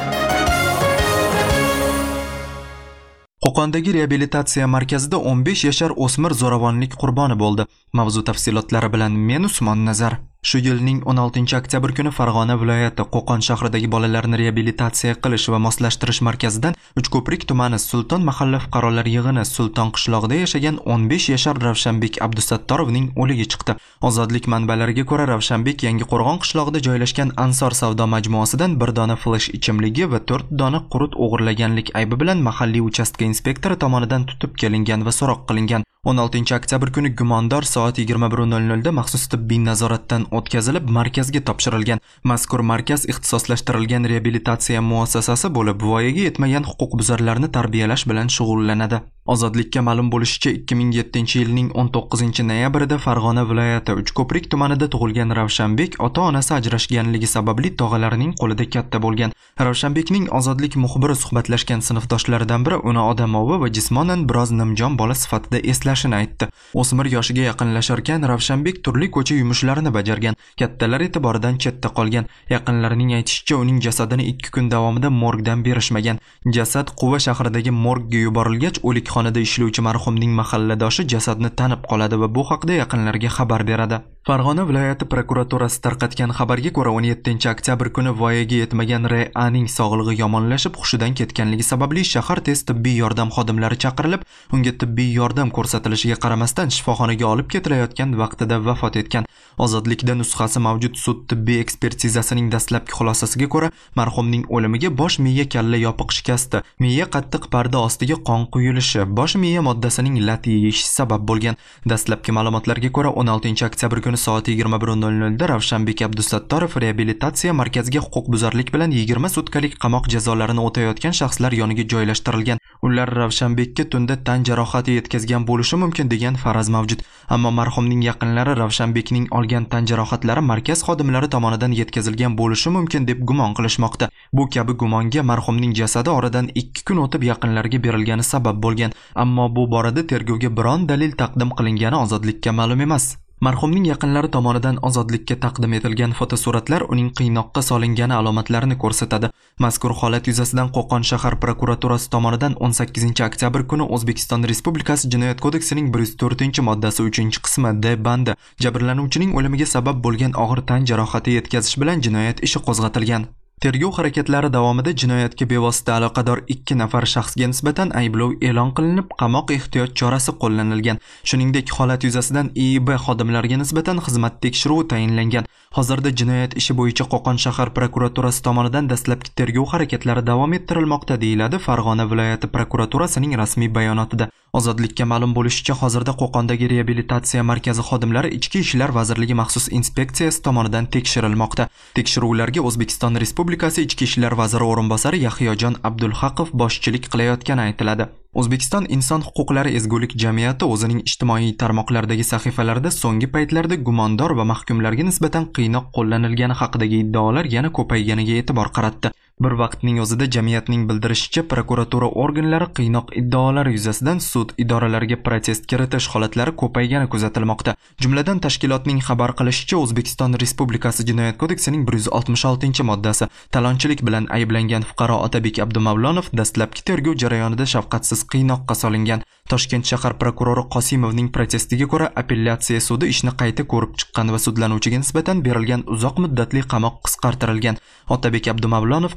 Qo'qondagi reabilitatsiya markazida o'n besh yashar o'smir zo'ravonlik qurboni bo'ldi. Mavzu tafsilotlari bilan men Usmon Nazar. Shu yilning o'n oltinchi oktyabr kuni Farg'ona viloyati Qo'qon shahridagi bolalarni reabilitatsiya qilish va moslashtirish markazidan Uchko'prik tumani Sulton mahalla fuqarolar yig'ini Sulton qishlog'ida yashagan o'n besh yashar Ravshanbek Abdusattarovning o'ligi chiqdi. Ozodlik manbalariga ko'ra, Ravshanbek Yangiqo'rg'on qishlog'ida joylashgan Ansor savdo majmuasidan bir dona flash ichimligi va to'rt dona qurut o'g'irlaganlik aybi bilan mahalliy uchastka inspektori tomonidan tutib kelingan va so'roq qilingan. o'n oltinchi oktyabr kuni gumondor soat yigirma bir nol nol da maxsus tibbiy nazoratdan o'tkazilib markazga topshirilgan. Mazkur markaz ixtisoslashtirilgan reabilitatsiya muassasasi bo'lib, voyaga yetmagan huquqbuzarlarni tarbiyalash bilan shug'ullanadi. Ozodlikka ma'lum bo'lishicha, ikki ming yettinchi yilning o'n to'qqizinchi noyabrida Farg'ona viloyati Uchko'prik tumanida tug'ilgan Ravshanbek ota-onasi ajrashganligi sababli tog'alarining qo'lida katta bo'lgan. Ravshanbekning Ozodlik muxbiri suhbatlashgan sinfdoshlaridan biri uni odamovi va jismonan biroz nimjon bola sifatida eslashini aytdi. O'smir yoshiga yaqinlasharkan Ravshanbek turli ko'cha yumushlarini bajargan, kattalar e'tiboridan chetda qolgan. Yaqinlarining aytishicha, uning jasadini ikki kun davomida morgdan berishmagan. Jasad Quva shahridagi morgga yuborilgach, o'likxonada ishlovchi marhumning mahalladoshi jasadni tanib qoladi va bu haqda yaqinlarga xabar beradi. Farg'ona viloyati prokuraturasi tarqatgan xabarga ko'ra, o'n yettinchi oktyabr kuni voyaga yetmagan R A ning sog'lig'i yomonlashib, hushidan ketganligi sababli shahar tez tibbiy yordam xodimlari chaqirilib, unga tibbiy yordam ko'rsatilishiga qaramasdan shifoxonaga olib ketilayotgan vaqtida vafot etgan. Ozodlikda nusxasi mavjud sud tibbiy ekspertizasining dastlabki xulosasiga ko'ra, marhumning o'limiga bosh miya kalla yopiq shikasti, miya qattiq parda ostiga qon quyilishi, bosh miya moddasining lat yeyishi sabab bo'lgan. Dastlabki ma'lumotlarga ko'ra, o'n oltinchi oktyabr kuni soat yigirma bir nol nol da Ravshanbek Abdusattorov reabilitatsiya markaziga huquqbuzarlik bilan yigirma sutkalik qamoq jazolarini o'tayotgan shaxslar yoniga joylashtirilgan. Ular Ravshanbekka tunda tan jarohati yetkazgan bo'lishi mumkin degan faraz mavjud. Ammo marhumning yaqinlari Ravshanbekning olgan tan jarohatlari markaz xodimlari tomonidan yetkazilgan bo'lishi mumkin deb gumon qilishmoqda. Bu kabi gumonga marhumning jasadi oradan ikki kun o'tib yaqinlariga berilgani sabab bo'lgan. Ammo bu borada tergovga biron dalil taqdim qilingani Ozodlikka ma'lum emas. Marhumning yaqinlari tomonidan Ozodlikka taqdim etilgan fotosuratlar uning qiynoqqa solingani alomatlarini ko'rsatadi. Mazkur holat yuzasidan Qo'qon shahar prokuraturasi tomonidan o'n sakkizinchi oktyabr kuni O'zbekiston Respublikasi Jinoyat kodeksining bir yuz to'rtinchi moddasi uchinchi qismi D bandi jabrlanuvchining o'limiga sabab bo'lgan og'ir tan jarohati yetkazish bilan jinoyat ishi qo'zg'atilgan. Tergov harakatlari davomida jinoyatga bevosita aloqador ikki nafar shaxsga nisbatan ayblov e'lon qilinib, qamoq ehtiyot chorasi qo'llanilgan. Shuningdek, holat yuzasidan I I B xodimlariga nisbatan xizmat tekshiruvi tayinlangan. Hozirda jinoyat ishi bo'yicha Qo'qon shahar prokuraturasi tomonidan dastlabki tergov harakatlari davom ettirilmoqda, deyiladi Farg'ona viloyati prokuraturasining rasmiy bayonotida. Ozodlikka ma'lum bo'lishicha, hozirda Qo'qondagi reabilitatsiya markazi xodimlari Ichki ishlar vazirligi maxsus inspeksiyasi tomonidan tekshirilmoqda. Tekshiruvlarga O'zbekiston Respublikasi Ichki ishlar vaziri o'rinbosari Yahyojon Abdulhaqov boshchilik qilayotgani aytiladi. O'zbekiston inson huquqlari ezgulik jamiyati o'zining ijtimoiy tarmoqlardagi sahifalarida so'nggi paytlarda gumondor va mahkumlarga nisbatan qiynoq qo'llanilgani haqidagi iddaolar yana ko'payganiga e'tibor qaratdi. Bir vaqtning o'zida jamiyatning bildirishicha, prokuratura organlari qiynoq iddaolari yuzasidan sud idoralariga protest kiritish holatlari ko'paygani kuzatilmoqda. Jumladan, tashkilotning xabar qilishicha, O'zbekiston Respublikasi Jinoyat kodeksining bir yuz oltmish oltinchi moddasi talonchilik bilan ayblangan fuqaro Otabek Abdumavlonov dastlabki tergov jarayonida shafqatsiz qiynoqqa solingan. Toshkent shahar prokurori Qosimovning protestiga ko'ra, apellyatsiya sudi ishni qayta ko'rib chiqqan va sudlanuvchiga nisbatan berilgan uzoq muddatli qamoq qisqartirilgan. Otabek Abdumavlonov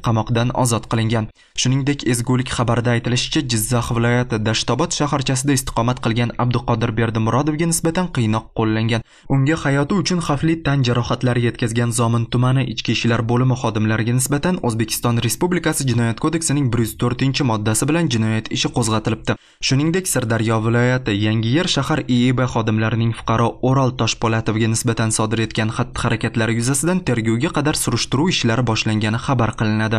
qamoqdan ozod qilingan. Shuningdek, ezgulik xabarida aytilishicha, Jizzax viloyati Dashtobod shaharchasida istiqomat qilgan Abduqodir Berdimurodovga nisbatan qiynoq qo'llangan. Unga hayoti uchun xavfli tan jarohatlari yetkazgan Zomin tumani ichki ishlar bo'limi xodimlariga nisbatan O'zbekiston Respublikasi Jinoyat kodeksining bir yuz to'rtinchi moddasi bilan jinoyat ishi qo'zg'atilibdi. Shuningdek, Sirdaryo viloyati Yangiyer shahar I E B xodimlarining fuqaro O'ral Toshpo'latovga nisbatan sodir etgan xatti-harakatlari yuzasidan tergovga qadar surishtiruv ishlari boshlangani xabar qilinadi.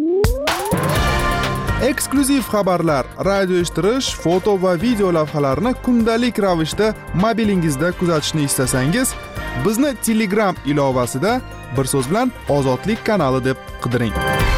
Eksklyuziv xabarlar, radio eshittirish, foto va video lavhalarni kundalik ravishda mobilingizda kuzatishni istasangiz, bizni Telegram ilovasida bir so'z bilan Ozodlik kanali deb qidiring.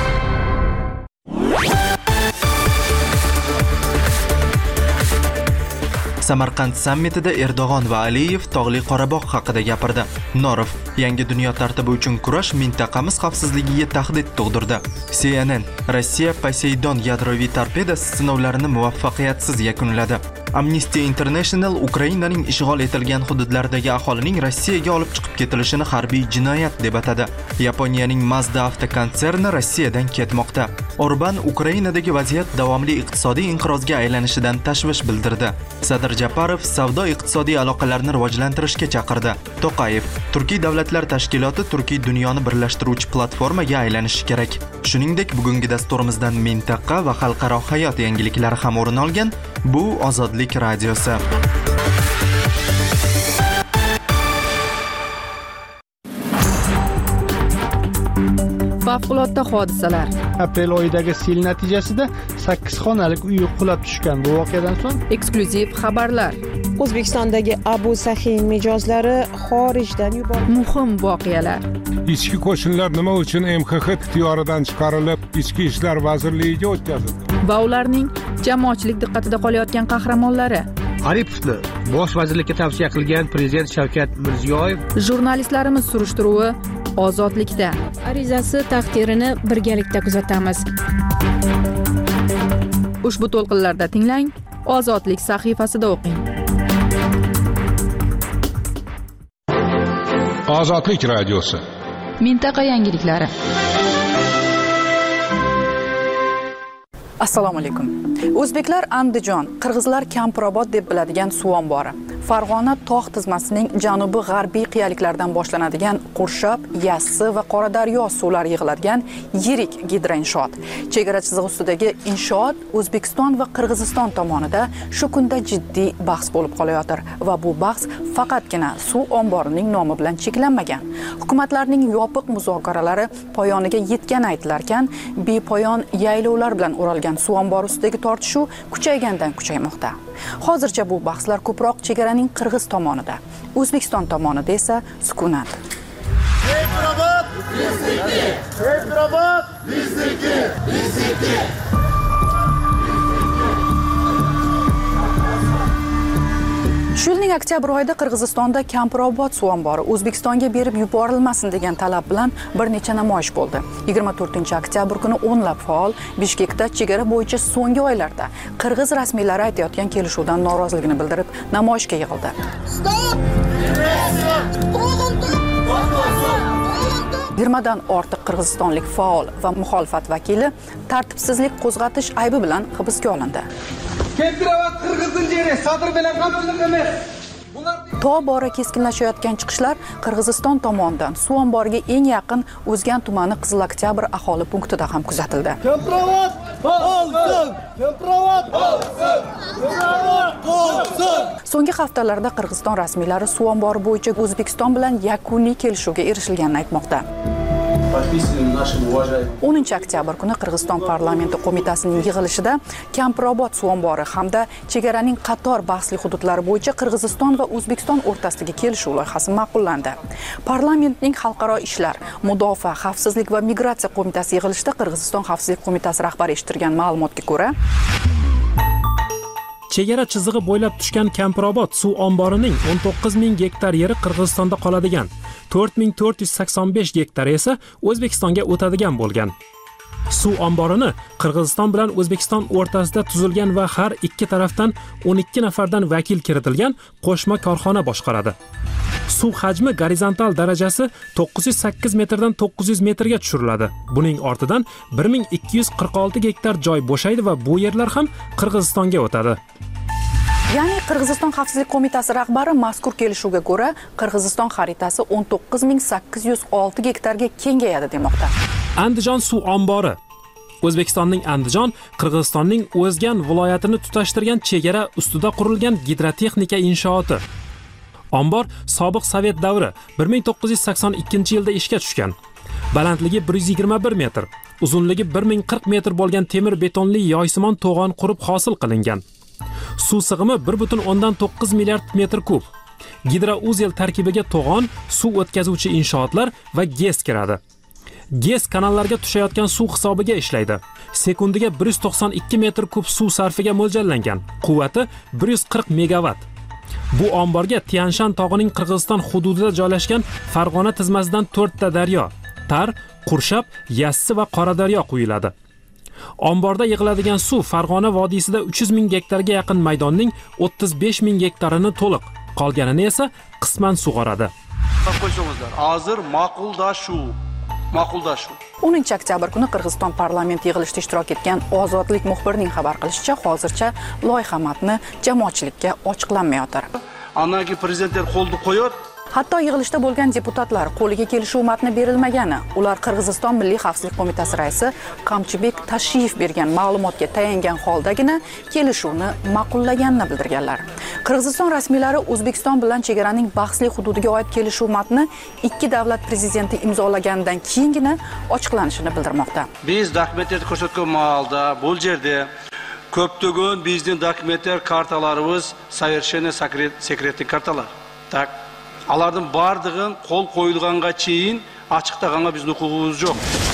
Samarqand sammitida Erdo'g'on va Aliyev Tog'li Qorabog' haqida gapirdi. Norov yangi dunyo tartibi uchun kurash mintaqamiz xavfsizligiga tahdid tug'dirdi. C N N Rossiya Poseidon yadroviy torpedasi sinovlarini muvaffaqiyatsiz yakunladi. Amnesty International Ukrainaning ishg'ol etilgan hududlaridagi aholining Rossiyaga olib chiqib ketilishini harbiy jinoyat deb atadi. Yaponiyaning Mazda avtokonserni Rossiyadan ketmoqda. Orban Ukrainadagi vaziyat davomli iqtisodiy inqirozga aylanishidan tashvish bildirdi. Sadir Japarov savdo-iqtisodiy aloqalarni rivojlantirishga chaqirdi. To'qayev Turkiy davlatlar tashkiloti Turkiy dunyoni birlashtiruvchi platformaga aylanishi kerak. Shuningdek, bugungi dasturimizdan mintaqa va xalqaro hayot yangiliklari ham o'rin olgan. Bu Ozodlik radiosi. Favqulodda hodisalar. Aprel oyidagi sel natijasida sakkiz xonalik uy qulab tushgan. Bu voqeadan so'ng eksklyuziv xabarlar. O'zbekistondagi Abu Sahiy mijozlari xorijdan yuborildi. Muhim voqealar. Ichki qo'shinlar nima uchun M X X ixtiyoridan chiqarilib, Ichki ishlar vazirligiga o'tkazildi? Va ularning jamoatchilik diqqatida qolayotgan qahramonlari. Aripovni bosh vazirlikka tavsiya qilgan prezident Shavkat Mirziyoyev. Jurnalistlarimiz surishtiruvi Ozodlikda. Arizasi taqdirini birgalikda kuzatamiz. Ushbu to'lqinlarda tinglang, Ozodlik sahifasida o'qing. Ozodlik radiosi. Mintaqa yangiliklari. Assalomu alaykum. O'zbeklar Andijon, qirg'izlar Kampirobod deb biladigan suv ombori. Farg'ona tog' tizmasining janubi g'arbiy qiyaliklardan boshlanadigan Qurshab, Yassi va Qoradaryo suvlari yig'iladigan yirik gidroinshoot. Chegara chizig'i ustidagi inshoot O'zbekiston va Qirg'iziston tomonida shu kunda jiddiy bahs bo'lib qolayotir va bu bahs faqatgina suv omborining nomi bilan cheklanmagan. Hukumatlarning yopiq muzokaralari poyoniga yetgani aytilarkan, bepoyon yaylovlar bilan o'ralgan suv ombori ustidagi tortishuv kuchaygandan kuchaymoqda. Hozircha bu bahslar ko'proq chegaraning Qirg'iz tomonida, O'zbekiston tomonida esa sukunat. Kampirobod bizniki, Kampirobod bizniki, bizniki. Shu yilning oktyabr oyida Qirg'izistonda Kampirobod suv ombori O'zbekistonga berib yuborilmasin degan talab bilan bir necha namoyish bo'ldi. yigirma to'rtinchi oktyabr kuni o'nlab faol Bishkekda chegara bo'yicha so'nggi oylarda Qirg'iz rasmiylari aytayotgan kelishuvdan noroziligini bildirib namoyishga yig'ildi. yigirmadan ortiq qirg'izistonlik faol va muxolifat vakili tartibsizlik qo'zg'atish aybi bilan hibsga olindi. Kampirobod Qirg'izning yeri sodir bilan qamchilik emas. Tobora keskinlashayotgan chiqishlar Qirg'iziston tomonidan suv omboriga eng yaqin O'zgan tumani Qizil Oktyabr aholi punktida ham kuzatildi. Kampirobod olsin! Kampirobod olsin! Olsin! So'nggi haftalarda Qirg'iziston rasmiylari suv ombori bo'yicha O'zbekiston bilan yakuniy kelishuvga erishilganini aytmoqda. o'ninchi oktyabr kuni Qirg'iziston parlamenti qo'mitasining yig'ilishida Kampirobod suv ombori hamda chegaraning qator bahsli hududlari bo'yicha Qirg'iziston va O'zbekiston o'rtasidagi kelishuv loyihasi ma'qullandi. Parlamentning xalqaro ishlar, mudofaa, xavfsizlik va migratsiya qo'mitasi yig'ilishida Qirg'iziston xavfsizlik qo'mitasi rahbari eshittirgan ma'lumotga ko'ra, chegara chizig'i bo'ylab tushgan Kampirobod suv omborining o'n to'qqiz ming gektar yeri Qirg'izistonda qoladigan, to'rt ming to'rt yuz sakson besh gektar esa O'zbekistonga o'tadigan bo'lgan. Suv omborini Qirg'iziston bilan O'zbekiston o'rtasida tuzilgan va har ikki tarafdan o'n ikki nafardan vakil kiritilgan qo'shma korxona boshqaradi. Suv hajmi gorizontal darajasi to'qqiz yuz sakkiz metrdan to'qqiz yuz metrga tushiriladi. Buning ortidan bir ming ikki yuz qirq olti gektar joy bo'shaydi va bu yerlar ham Qirg'izistonga o'tadi. Ya'ni Qirg'iziston xavfsizlik qo'mitasi rahbari mazkur kelishuvga ko'ra Qirg'iziston xaritasi o'n to'qqiz ming sakkiz yuz olti gektarga kengayadi demoqda. Andijon suv ombori. O'zbekistonning Andijon Qirg'izistonning O'zgan viloyatini tutashtirgan chegara ustida qurilgan gidrotexnika inshooti. Ombor sobiq Sovet davri bir ming to'qqiz yuz sakson ikkinchi yilda ishga tushgan. Balandligi bir yuz yigirma bir metr, uzunligi bir ming qirq metr bo'lgan temir betonli yoysimon to'g'on qurib hosil qilingan. Suv sig'imi bir butun o'ndan to'qqiz milliard metr kub. Gidrouzel tarkibiga to'g'on, suv o'tkazuvchi inshootlar va GES kiradi. GES kanallarga tushayotgan suv hisobiga ishlaydi. Sekundiga bir yuz to'qson ikki metr kub suv sarfiga mo'ljallangan. Quvvati bir yuz qirq megavat. Bu omborga Tianshan tog'ining Qirg'iziston hududida joylashgan Farg'ona tizmasidan to'rtta daryo, Tar, Qurshab, Yassi va Qoradaryo quyiladi. Omborda yig'iladigan suv Farg'ona vodiysida uch yuz ming gektarga yaqin maydonning o'ttiz besh ming gektarini to'liq, qolganini esa qisman sug'oradi. Hozir ma'quldashuv, ma'quldashuv. o'ninchi oktyabr kuni Qirg'iziston parlament yig'ilishida ishtirok etgan Ozodlik muxbirining xabar qilishicha, hozircha loyiha matni jamoatchilikka ochiqlanmayotir. Anagi prezidentlar qo'lni qo'yadi. Hatto yig'ilishda bo'lgan deputatlar qo'liga kelishuv matni berilmagani, ular Qirg'iziston Milliy xavfsizlik qo'mitasi raisi Qamchibek Tashiyev bergan ma'lumotga tayangan holdagina kelishuvni ma'qullaganini bildirganlar. Qirg'iziston rasmiylari O'zbekiston bilan chegaraning bahsli hududiga oid kelishuv matni ikki davlat prezidenti imzolaganidan keyingina ochiqlanishini bildirmoqda. Biz dokumentlarni ko'rsatgan mahalda bu yerda ko'ptagan bizning dokumentlar kartalarimiz совершенно sekretli kartalar. Tak Alardan bardığın qol qo'yilganға чейин açıqtaganga bizning huquqimiz yo'q.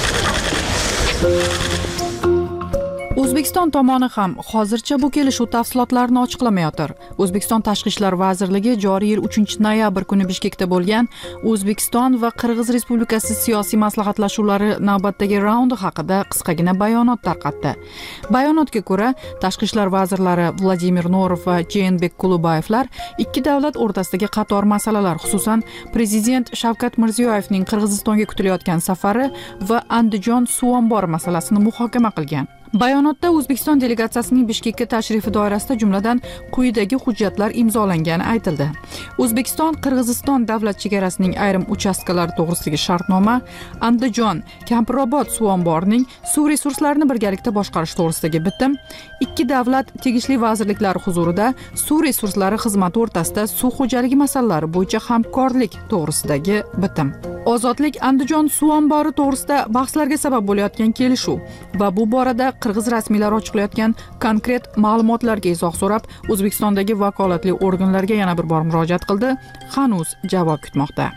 O'zbekiston tomoni ham hozircha bu kelishuv tafsilotlarini ochiqlamayotir. O'zbekiston Tashqi ishlar vazirligi joriy yil uchinchi noyabr kuni Bishkekda bo'lgan O'zbekiston va Qirg'iz Respublikasi siyosiy maslahatlashuvlari navbatdagi raundi haqida qisqagina bayonot tarqatdi. Bayonotga ko'ra, Tashqi ishlar vazirlari Vladimir Norov va Jeenbek Kulubayevlar ikki davlat o'rtasidagi qator masalalar, xususan prezident Shavkat Mirziyoyevning Qirg'izistonga kutilayotgan safari va Andijon suv ombori masalasini muhokama qilgan. Bayonotda O'zbekiston delegatsiyasining Bishkekka tashrifi doirasida jumladan quyidagi hujjatlar imzolangani aytildi. O'zbekiston Qirg'iziston davlat chegarasining ayrim uchastkalari to'g'risidagi shartnoma, Andijon Kampirobod suv omborining suv resurslarini birgalikda boshqarish to'g'risidagi bitim, ikki davlat tegishli vazirliklari huzurida suv resurslari xizmati o'rtasida suv xo'jaligi masalalari bo'yicha hamkorlik to'g'risidagi bitim. Ozodlik Andijon suv ombori to'g'risida bahslarga sabab bo'layotgan kelishuv va bu borada Qirg'iz rasmiylari ochiqlayotgan konkret ma'lumotlarga izoh so'rab, O'zbekistondagi vakolatli organlarga yana bir bor murojaat qildi. Hanuz javob kutmoqda.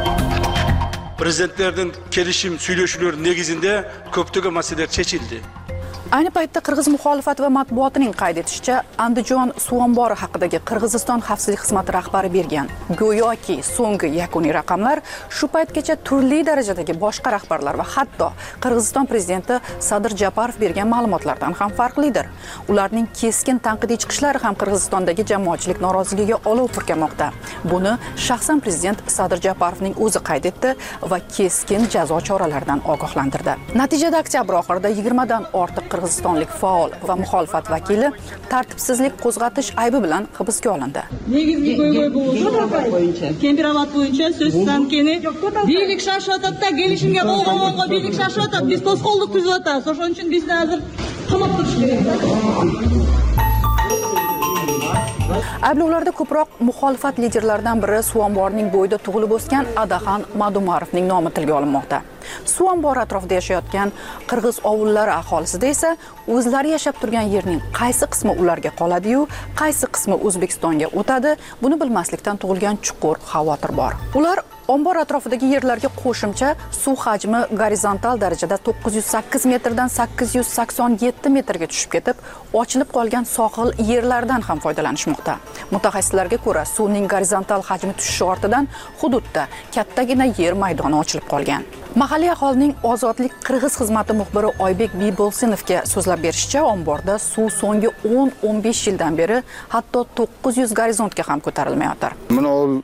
Prezidentlarning kelishim suylashuvlari negizida ko'ptagan masalalar chechildi. Ayni paytda Qirg'iz muxolifati va matbuotining qayd etishicha, Andijon suv ombori haqidagi Qirg'iziston xavfsizlik xizmati rahbari bergan go'yoki so'nggi yakuniy raqamlar shu paytgacha turli darajadagi boshqa rahbarlar va hatto Qirg'iziston prezidenti Sadir Japarov bergan ma'lumotlardan ham farqlidir. Ularning keskin tanqidiy chiqishlari ham Qirg'izistondagi jamoatchilik noroziligiga olov purkamoqda. Buni shaxsan prezident Sadir Japarovning o'zi qayd etdi va keskin jazo choralaridan ogohlantirdi. Natijada oktyabr oxirida yigirmadan ortiq Qirg'izistonlik faol va muxolifat vakili tartibsizlik qo'zg'atish aybi bilan hibsga olindi. Negizgi bo'yicha temperament bo'yicha so'zdan keyin birlik shashotda kelishimga bo'lganga birlik shashotda biz to'sqinlik tuzyapmiz. O'shaning uchun bizni hozir qamoqqa turish kerak. Ayblovlarda ko'proq muxolifat liderlaridan biri suv omborining bo'yida tug'ilib o'sgan Adaxon Madumarovning nomi tilga olinmoqda. Suv ombori atrofida yashayotgan Qirg'iz ovullari aholisida esa o'zlari yashab turgan yerning qaysi qismi ularga qoladi-yu, qaysi qismi O'zbekistonga o'tadi, buni bilmaslikdan tug'ilgan chuqur xavotir bor. Ular ombor atrofidagi yerlarga qo'shimcha suv hajmi gorizontal darajada to'qqiz yuz sakkiz metrdan sakkiz yuz sakson yetti metrga tushib ketib, ochilib qolgan sohil yerlardan ham foydalanishmoqda. Mutaxassislarga ko'ra, suvning gorizontal hajmi tushishi ortidan hududda kattagina yer maydoni ochilib qolgan. Mahalliy aholining Ozodlik Qirg'iz xizmati muxbiri Oybek Bibolsinovga so'zlab berishicha, omborda suv so'nggi o'n o'n besh yildan beri hatto to'qqiz yuz gorizontga ham ko'tarilmayotir. Mana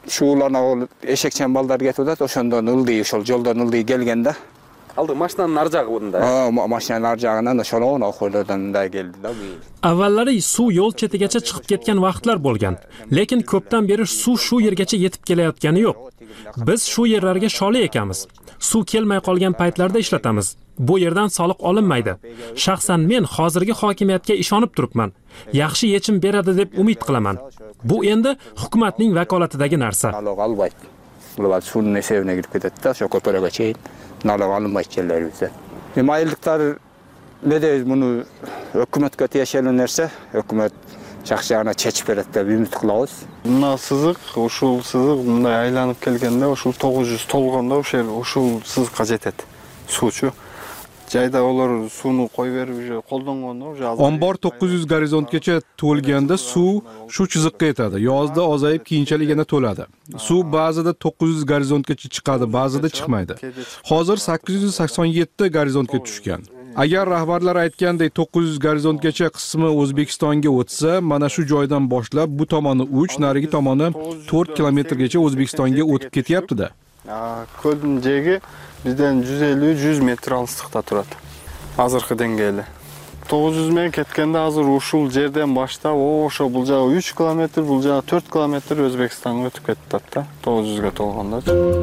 Şuularna ol eşekçen ballar getibdat, oşondan ıldy, şol joldan ıldy gelgende. Aldı maşinanın narjagı bunda. Ha, maşinanın narjagынан şologuna qo'ylardan da keldi da bu. Avvallari suv yo'l chetigacha chiqib ketgan vaqtlar bo'lgan, lekin ko'pdan beri suv shu yergacha yetib kelayotgani yo'q. Biz shu yerlarga sholi ekamiz. Suv kelmay qolgan paytlarda ishlatamiz. Bu yerdan soliq olinmaydi. Shaxsan men hozirgi hokimiyatga ishonib turibman. Yaxshi yechim beradi deb umid qilaman. Bu endi hukumatning vakolatidagi narsa. Bular suvning hisobiga kirib ketadi-da, shu ko'paraga cheyin. Nalog alınmayı kelleri bize. Hem aylıklar ne deyiz bunu hükümet teşekkür etse, hükümet şahsiyana çeçip verette bir ümit kılağız. Buna sızık, oşul sızık, bunda aylanıp gelgende oşul dokuz yüz tolganda oşul oşul sızık kajet et. Suçu. Jayda ular suvni qo'yib berib, qo'ldanganlar. Ombor to'qqiz yuz gorizontgacha to'lganda suv shu chiziqqa yetadi. Yozda ozayib keyinchalik yana to'ladi. Suv ba'zida to'qqiz yuz gorizontgacha chiqadi, ba'zida chiqmaydi. Hozir sakkiz yuz sakson yetti gorizontga tushgan. Agar rahbarlar aytgandek to'qqiz yuz gorizontgacha qismi O'zbekistonga o'tsa, mana shu joydan boshlab bu tomoni uch, narigi tomoni to'rt kilometrgacha O'zbekistonga o'tib ketyapti-da. Ko'lning jegi bizden yüz elli yüz metr alçakta turadi. Hazırkı dengeli. to'qqiz yuz men ketgende hazır uşul yerden başta o oşo bulcağı üç kilometr, bulcağı dört kilometr Özbekistan'a ötüp ketdi da to'qqiz yuzga to'lganda.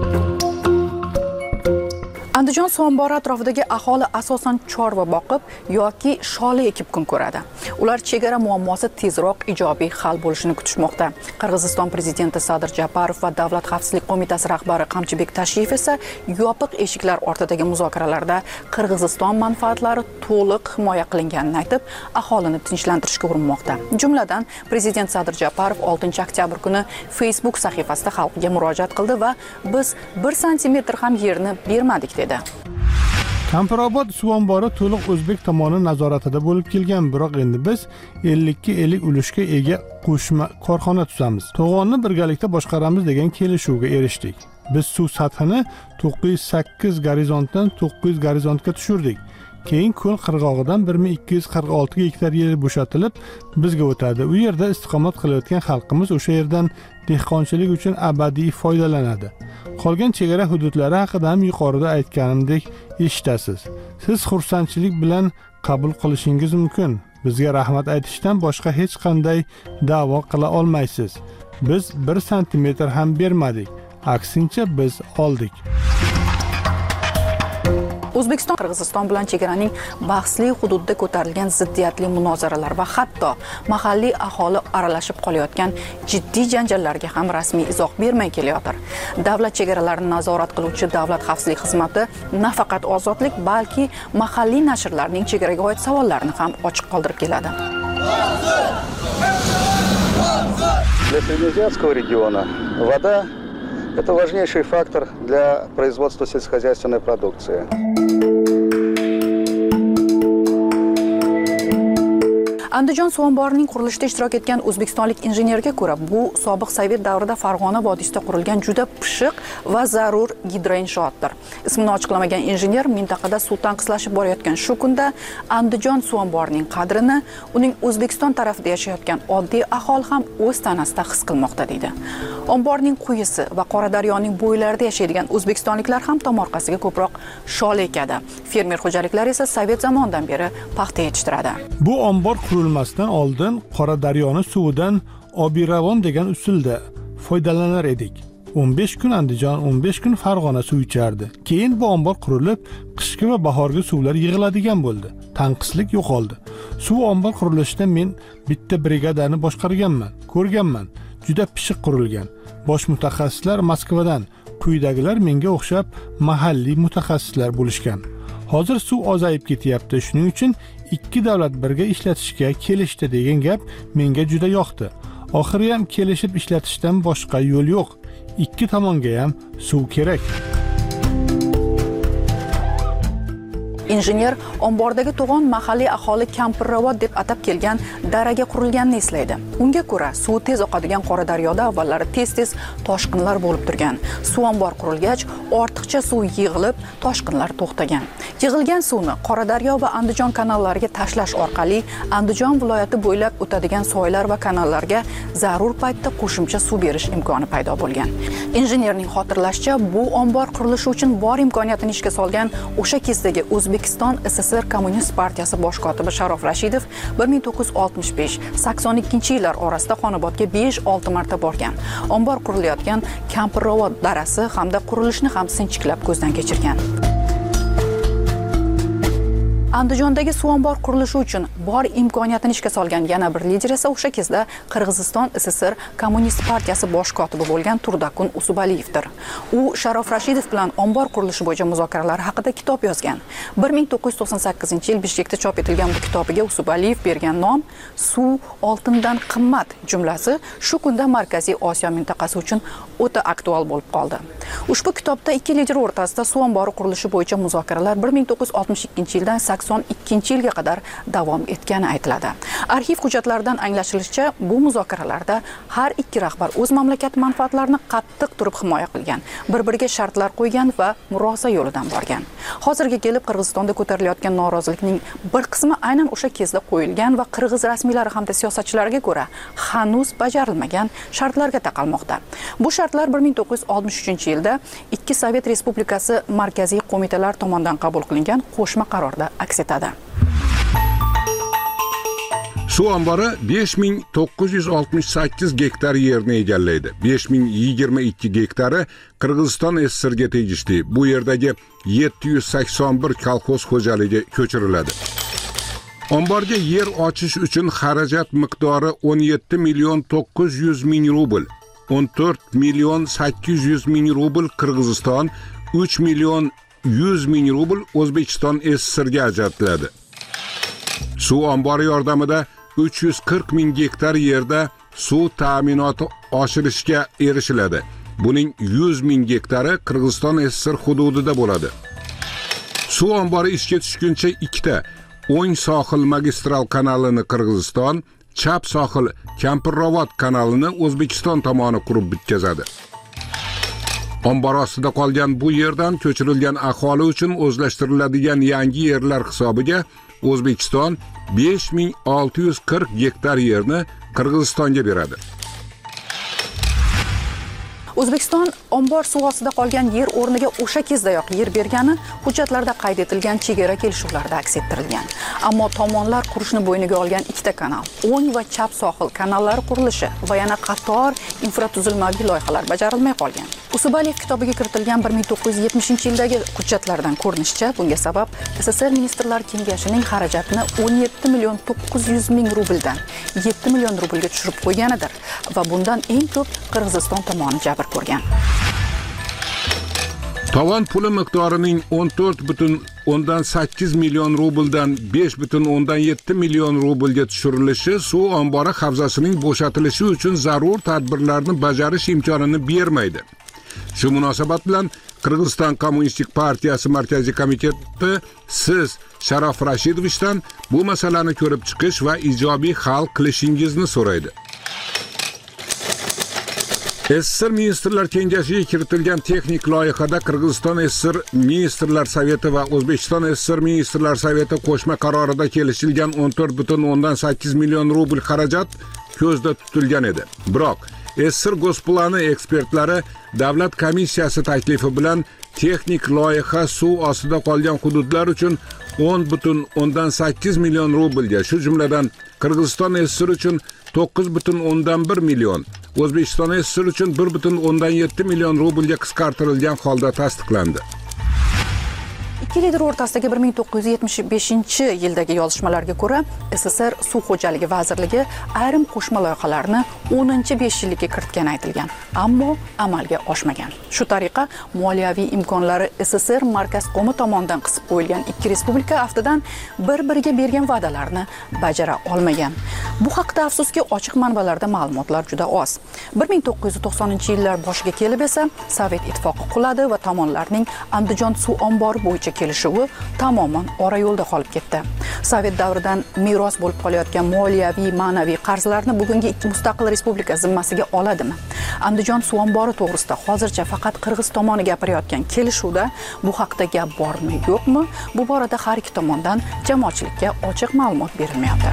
Andijon suv ombori atrofidagi aholi asosan chorva boqib yoki sholi ekib kun ko'radi. Ular chegara muammosi tezroq ijobiy hal bo'lishini kutishmoqda. Qirg'iziston prezidenti Sadir Japarov va Davlat xavfsizlik qo'mitasi rahbari Qamchibek Tashiyev esa yopiq eshiklar ortidagi muzokaralarda Qirg'iziston manfaatlari to'liq himoya qilinganini aytib, aholini tinchlantirishga urinmoqda. Jumladan, prezident Sadir Japarov oltinchi oktyabr kuni Facebook sahifasida xalqqa murojaat qildi va biz bir santimetr ham yerni bermadik dedi. Kampirobod suv ombori to'liq o'zbek tomoni nazoratida bo'lib kelgan, biroq endi biz ellik ga ellik ulushga ega qo'shma korxona tuzamiz. To'g'onni birgalikda boshqaramiz degan kelishuvga erishdik. Biz suv sathini to'qqiz yuz sakkiz gorizontdan to'qqiz yuz gorizontga tushirdik. Keyin ko'l qirg'og'idan bir ming ikki yuz qirq olti gektar yer bo'shatilib bizga o'tadi. U yerda istiqomat qilayotgan xalqimiz o'sha yerdan dehqonchilik uchun abadiy foydalanadi. Qolgan chegara hududlari haqida ham yuqorida aytganimdek eshitasiz. Siz xursandchilik bilan qabul qilishingiz mumkin. Bizga rahmat aytishdan boshqa hech qanday da'vo qila olmaysiz. Biz bir santimetr ham bermadik. Aksincha biz oldik. O'zbekiston Qirg'iziston bilan chegaraning bahsli hududida ko'tarilgan ziddiyatli munozaralar va hatto mahalliy aholi aralashib qolayotgan jiddiy janjallarga ham rasmiy izoh bermay kelayotir. Davlat chegaralarini nazorat qiluvchi Davlat xavfsizlik xizmati nafaqat ozodlik, balki mahalliy nashrlarning chegaraga oid savollarini ham ochiq qoldirib keladi. Для Среднеазиатского региона вода – это важнейший фактор для производства сельскохозяйственной продукции. Andijon suv omborining qurilishida ishtirok etgan o'zbekistonlik injenerga ko'ra, bu sobiq Sovet davrida Farg'ona vodiysida qurilgan juda pishiq va zarur gidroinshoatdir. Ismini ochiqlamagan injener mintaqada suv tanqislashib borayotgan shu kunda Andijon suv omborining qadrini uning O'zbekiston tarafida yashayotgan oddiy aholi ham o'z tanasida his qilmoqda deydi. Omborning quyisi va Qoradaryoning bo'ylarida yashaydigan o'zbekistonliklar ham tomorqasiga ko'proq shol ekadi. Fermer xo'jaliklari esa Sovet zamonidan beri paxta yetishtiradi. Bu ombor qurilmasidan oldin Qoradaryoning suvidan obiravon degan usulda foydalanar edik. o'n besh kun Andijon, o'n besh kun Farg'ona suv ichardi. Keyin bu ombor qurilib, qishki va bahorgi suvlar yig'iladigan bo'ldi. Tanqislik yo'qoldi. Suv ombor qurilishida men bitta brigadani boshqarganman, ko'rganman. Juda pishiq qurilgan. Bosh mutaxassislar Moskvadan, quyidagilar menga o'xshab mahalliy mutaxassislar bo'lishgan. Hozir suv ozayib ketyapti. Shuning uchun ikki davlat birga ishlatishga kelishdi degan gap menga juda yoqdi. Oxiri ham kelishib ishlatishdan boshqa yo'l yo'q. Ikki tomonga ham suv kerak. Injener ombordagi to'g'on mahalliy aholi Kampirravot deb atab kelgan daraga qurilganini eslaydi. Unga ko'ra, suv tez oqadigan Qoradaryoda avvallari tez-tez toshqinlar bo'lib turgan. Suv ombor qurilgach, ortiqcha suv yig'ilib, toshqinlar to'xtagan. Yig'ilgan suvni Qoradaryo va Andijon kanallariga tashlash orqali Andijon viloyati bo'ylab o'tadigan soylar va kanallarga zarur paytda qo'shimcha suv berish imkoni paydo bo'lgan. Injenerning xotirlashicha, bu ombor qurilishi uchun bor imkoniyatini ishga solgan o'sha kezdagi O'zbekiston S S R Kommunist partiyasi bosh kotibi Sharof Rashidov bir ming to'qqiz yuz oltmish besh sakson ikkinchi yillar orasida Xonobodga besh olti marta borgan. Ombor qurilayotgan Kampirravot darasi hamda qurilishni ham sinchiklab ko'zdan kechirgan. Andijondagi suv ombor qurilishi uchun bor imkoniyatini ishga solgan yana bir lider esa o'sha kezda Qirg'iziston S S R Kommunist partiyasi bosh kotibi bo'lgan Turdakun Usubaliyevdir. U Sharof Rashidov bilan ombor qurilishi bo'yicha muzokaralar haqida kitob yozgan. bir ming to'qqiz yuz to'qson sakkizinchi yil Bishkekda chop etilgan bu kitobiga Usubaliyev bergan nom "Suv oltindan qimmat" jumlasi shu kunda Markaziy Osiyo mintaqasi uchun o'ta aktual bo'lib qoldi. Ushbu kitobda ikki lider o'rtasida suv ombori qurilishi bo'yicha muzokaralar bir ming to'qqiz yuz oltmish ikkinchi yildan sakson ikkinchi yilga qadar davom etgani aytiladi. Arxiv hujjatlaridan anglashilishicha, bu muzokaralarda har ikki rahbar o'z mamlakat manfaatlarini qattiq turib himoya qilgan, bir-biriga shartlar qo'ygan va murosa yo'lidan borgan. Hozirga kelib Qirg'izistonda ko'tarilayotgan norozilikning bir qismi aynan o'sha kezda qo'yilgan va qirg'iz rasmiylari hamda siyosatchilariga ko'ra hanuz bajarilmagan shartlarga taqalmoqda. Bu shartlar bir ming to'qqiz yuz oltmish uchinchi yilda ikki Sovet Respublikasi markaziy qo'mitalari tomonidan qabul qilingan qo'shma qarorda aks etadi. Suv ombori besh ming to'qqiz yuz oltmish sakkiz gektar yerni egallaydi. besh ming yigirma ikki gektari Qirg'iziston S S Rga tegishli. Bu yerdagi yetti yuz sakson bir kolxoz xo'jaligi ko'chiriladi. Omborga yer ochish uchun xarajat miqdori o'n yetti million to'qqiz yuz ming rubl, o'n to'rt million sakkiz yuz ming rubl Qirg'iziston, uch million yuz ming rubl O'zbekiston S S Rga ajratiladi. Suv ombori yordamida uch yuz qirq ming gektar yerda suv ta'minoti oshirishga erishiladi. Buning yuz ming gektari Qirg'iziston S S R hududida bo'ladi. Suv ombori ishga tushguncha ikkita o'ng sohil magistral kanalini Qirg'iziston, chap sohil Kampirravot kanalini O'zbekiston tomoni qurib bitkazadi. Ombor ostida qolgan bu yerdan ko'chirilgan aholi uchun o'zlashtiriladigan yangi yerlar hisobiga O'zbekiston besh ming olti yuz qirq gektar yerni Qirg'izistonga beradi. O'zbekiston ombor suv ostida qolgan yer o'rniga o'sha kezdayoq yer bergani hujjatlarda qayd etilgan chegara kelishuvlarida aks ettirilgan. Ammo tomonlar qurishni bo'yniga olgan ikkita kanal, o'ng va chap sohil kanallari qurilishi va yana qator infratuzilmaviy loyihalar bajarilmay qolgan. Usubaliyev kitobiga kiritilgan bir ming to'qqiz yuz yetmishinchi yildagi hujjatlardan ko'rinishicha, bunga sabab S S R Ministrlar Kengashining xarajatini o'n yetti million to'qqiz yuz ming rubldan yetti million rublga tushirib qo'yganidir va bundan eng ko'p Qirg'iziston tomoni jabr ko'rgan. Tovon puli miqdorining o'n to'rt butun o'ndan sakkiz million rubldan besh butun o'ndan yetti million rublga tushirilishi suv ombori havzasining bo'shatilishi uchun zarur tadbirlarni bajarish imkonini bermaydi. Shu munosabat bilan Qirg'iziston Kommunistik partiyasi markaziy komiteti siz Sharof Rashidovichdan bu masalani ko'rib chiqish va ijobiy hal qilishingizni so'raydi. S S R Ministrlar Kengashiga kiritilgan texnik loyihada Qirg'iziston S S R Ministrlar Совeti va O'zbekiston S S R Ministrlar Совeti qo'shma qarorida kelishilgan o'n to'rt butun o'ndan sakkiz million rubl xarajat ko'zda tutilgan edi. Biroq S S R Госплani ekspertlari davlat komissiyasi taklifi bilan texnik loyiha suv ostida qolgan hududlar uchun o'n butun o'ndan sakkiz million rublga, shu jumladan Qirg'iziston S S R uchun to'qqiz butun o'ndan bir million, O'zbekiston S S R uchun bir butun o'ndan yetti million rublga qisqartirilgan holda tasdiqlandi. Ikki lider o'rtasidagi bir ming to'qqiz yuz yetmish beshinchi yildagi yozishmalarga ko'ra, S S R Suv xo'jaligi vazirligi ayrim qo'shma loyihalarni o'ninchi besh yillikka kiritgani aytilgan, ammo amalga oshmagan. Shu tariqa moliyaviy imkonlari S S R markaz qo'mi tomonidan qisib qo'yilgan ikki respublika aftidan bir-biriga bergan va'dalarni bajara olmagan. Bu haqda afsuski ochiq manbalarda ma'lumotlar juda oz. bir ming to'qqiz yuz to'qsoninchi yillar boshiga kelib esa Sovet ittifoqi quladi va tomonlarning Andijon suv ombori bo'yicha kelishuvi tamoman ora yo'lda qolib ketdi. Sovet davridan meros bo'lib qolayotgan moliyaviy, ma'naviy qarzlarni bugungi ikki mustaqil respublika zimmasiga oladimi? Andijon suv ombori to'g'risida hozircha faqat Qirg'iz tomoni gapirayotgan kelishuvda bu haqda gap bormi, yo'qmi? Bu borada har ikki tomondan jamoatchilikka ochiq ma'lumot berilmayapti.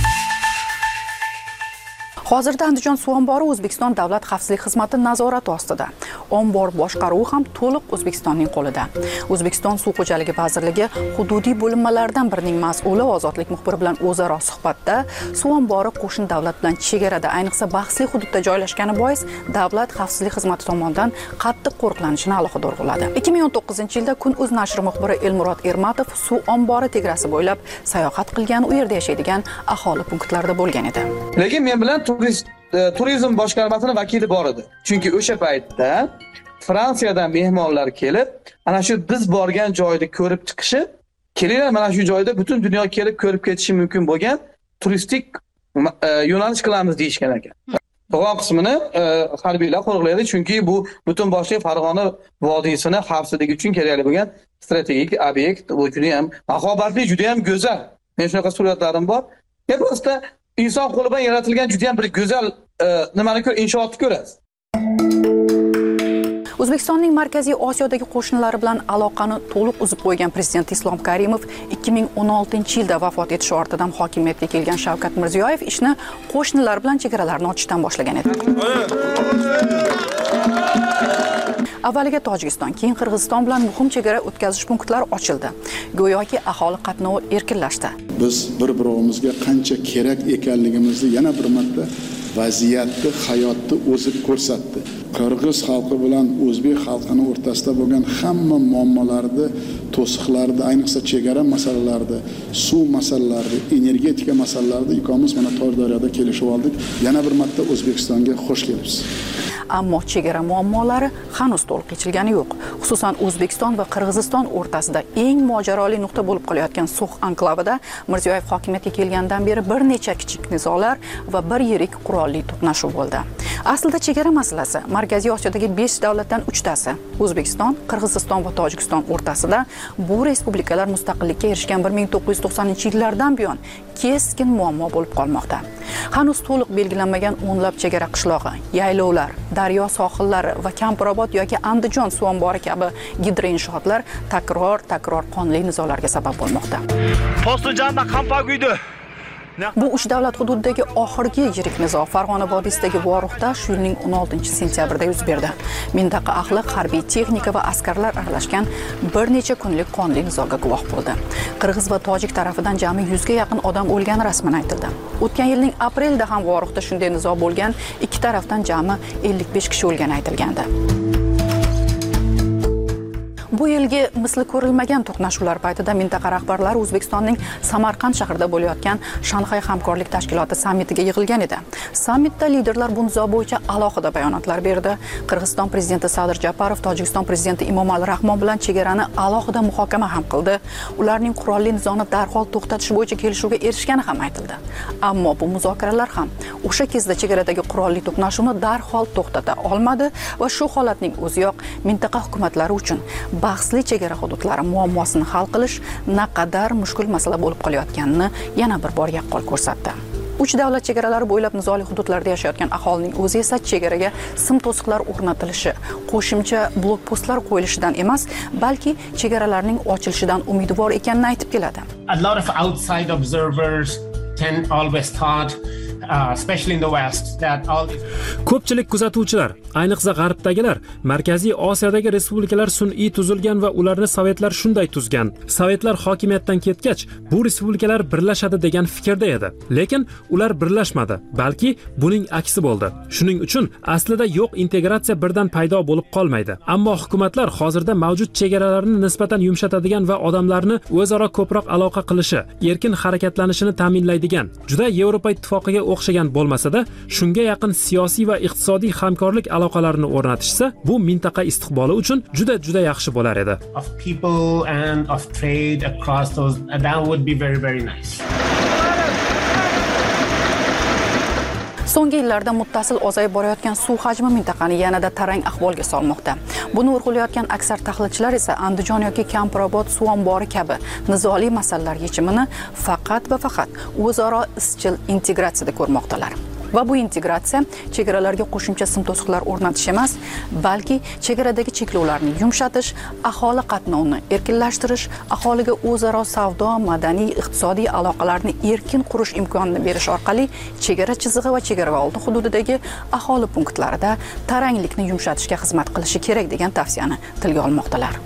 Hozirda Andijon suv ombori O'zbekiston Davlat xavfsizlik xizmati nazorati ostida. Ombor boshqaruvi ham to'liq O'zbekistonning qo'lida. O'zbekiston Suv xo'jaligi vazirligi hududiy bo'linmalaridan birining mas'uli Ozodlik muxbiri bilan o'zaro suhbatda suv ombori qo'shni davlat bilan chegarada, ayniqsa bahsli hududda joylashgani bois Davlat xavfsizlik xizmati tomonidan qattiq qo'riqlanishini alohida urg'uladi. ikki ming o'n to'qqizinchi yilda Kun.uz nashri muxbiri Elmurod Ermatov suv ombori tegrasi bo'ylab sayohat qilgan, u yerda yashaydigan aholi punktlarida bo'lgan edi. Lekin men bilan turizm boshqarmasining vakili bor edi. Chunki o'sha paytda Fransiyadan mehmonlar kelib, ana shu biz borgan joyni ko'rib chiqishi, kelinglar mana shu joyda butun dunyo kelib ko'rib ketishi mumkin bo'lgan turistik yo'nalish qilamiz deyishgan ekan. Qolgan qismini harbiylar qo'riqlaydi, chunki bu butun boshli Farg'ona vodiysini xavfsizligi uchun kerakli bo'lgan strategik obyekt, bu juda ham raqobatli, juda ham go'zal. Men shunaqa suratlarim bor. Ya prosta inson qo'li bilan yaratilgan juda ham bir go'zal nimani ko'r, inshootni ko'rasiz. O'zbekistonning Markaziy Osiyodagi qo'shnilari bilan aloqani to'liq uzib qo'ygan prezident Islom Karimov ikki ming o'n oltinchi yilda vafot etishi ortidan hokimiyatga kelgan Shavkat Mirziyoyev ishni qo'shnilar bilan chegaralarni ochishdan boshlagan edi. Avvaliga Tojikiston, keyin Qirg'iziston bilan muhim chegara o'tkazish punktlari ochildi. Go'yoki aholi qatnovi erkinlashdi. Biz bir-birimizga qancha kerak ekanligimizni yana bir marta vaziyatni, hayotni o'zi ko'rsatdi. Qirg'iz xalqi bilan o'zbek xalqini o'rtasida bo'lgan hamma muammolarni, to'siqlarni, ayniqsa chegara masalalarida, suv masalalarida, energetika masalalarida ikkomiz mana Toshdaryoda kelishib oldik. Yana bir marta O'zbekistonga xush kelibsiz. Ammo chegara muammolari hanuz to'liq yechilgani yo'q. Xususan O'zbekiston va Qirg'iziston o'rtasida eng mojaroli nuqta bo'lib qolayotgan So'x anklavida Mirziyoyev hokimiyatga kelgandan beri bir necha kichik nizolar va bir yirik qurolli to'qnashuv bo'ldi. Aslida chegara masalasi Markaziy Osiyodagi besh davlatdan uchtasi, O'zbekiston, Qirg'iziston va Tojikiston o'rtasida bu respublikalar mustaqillikka erishgan bir ming to'qqiz yuz to'qsoninchi yillardan buyon keskin muammo bo'lib qolmoqda. Hanuz to'liq belgilanmagan o'nlab chegara qishlog'i, yaylovlar, daryo sohillari va Kampirobod yoki Andijon suv ombori kabi gidroinshootlar takror-takror qonli nizolarga sabab bo'lmoqda. Postujanda Qampaguydi. Bu uch davlat hududidagi oxirgi yirik nizo Farg'ona vodiysidagi Voruxda shu yilning o'n oltinchi sentyabrida yuz berdi. Mintaqa ahli harbiy texnika va askarlar aralashgan bir necha kunlik qonli nizoga guvoh bo'ldi. Qirg'iz va tojik tarafidan jami yuzga yaqin odam o'lgani rasman aytildi. O'tgan yilning aprelida ham Voruxda shunday nizo bo'lgan, ikki tarafdan jami ellik besh kishi o'lgani aytilgandi. Bu yilgi misli ko'rilmagan to'qnashuvlar paytida mintaqa rahbarlari O'zbekistonning Samarqand shahrida bo'layotgan Shanxay hamkorlik tashkiloti sammitiga yig'ilgan edi. Sammitda liderlar bu nizo bo'yicha alohida bayonotlar berdi. Qirg'iziston prezidenti Sadir Japarov Tojikiston prezidenti Emomali Rahmon bilan chegarani alohida muhokama ham qildi. Ularning qurolli nizoni darhol to'xtatish bo'yicha kelishuvga erishgani ham aytildi. Ammo bu muzokaralar ham o'sha kezda chegaradagi qurolli to'qnashuvni darhol to'xtata olmadi va shu holatning o'ziyoq mintaqa hukumatlari uchun bahsli chegara hududlari muammosini hal qilish naqadar mushkul masala bo'lib qolayotganini yana bir bor yaqqol ko'rsatdi. Uch davlat chegaralari bo'ylab nizoli hududlarda yashayotgan aholining o'zi esa chegaraga sim to'siqlar o'rnatilishi, qo'shimcha blokpostlar qo'yilishidan emas, balki chegaralarning ochilishidan umidvor ekanini aytib keladi. A lot of outside observers can always thought Uh, especially in the west that all Ko'pchilik kuzatuvchilar, ayniqsa g'arbdagilar, Markaziy Osiyodagi respublikalar sun'iy tuzilgan va ularni sovetlar shunday tuzgan. Sovetlar hokimiyatdan ketgach, bu respublikalar birlashadi degan fikrda edi. Lekin ular birlashmadi, balki buning aksi bo'ldi. Shuning uchun aslida yo'q integratsiya birdan paydo bo'lib qolmaydi. Ammo hukumatlar hozirda mavjud chegaralarni nisbatan yumshatadigan va odamlarni o'zaro ko'proq aloqa qilishi, erkin harakatlanishini ta'minlaydigan, juda Yevropa ittifoqiga o'xshagan bo'lmasa-da, shunga yaqin siyosiy va iqtisodiy hamkorlik aloqalarini o'rnatishsa, bu mintaqa istiqboli uchun juda juda yaxshi bo'lar edi. Of people and of trade across those, that would be very very nice. So'nggi yillarda muttasil ozayib borayotgan suv hajmi mintaqani yanada tarang ahvolga solmoqda. Buni urg'ulayotgan aksar tahlilchilar esa Andijon yoki Kampirobod suv ombori kabi nizoli masalalar yechimini faqat va faqat o'zaro izchil integratsiyada ko'rmoqdalar. Va bu integratsiya chegaralarga qo'shimcha sim to'siqlar o'rnatish emas, balki chegaradagi cheklovlarni yumshatish, aholi qatnovini erkinlashtirish, aholiga o'zaro savdo, madaniy, iqtisodiy aloqalarni erkin qurish imkonini berish orqali chegara chizig'i va chegaraoldi hududidagi aholi punktlarida taranglikni yumshatishga xizmat qilishi kerak degan tavsiyani tilga olmoqdalar.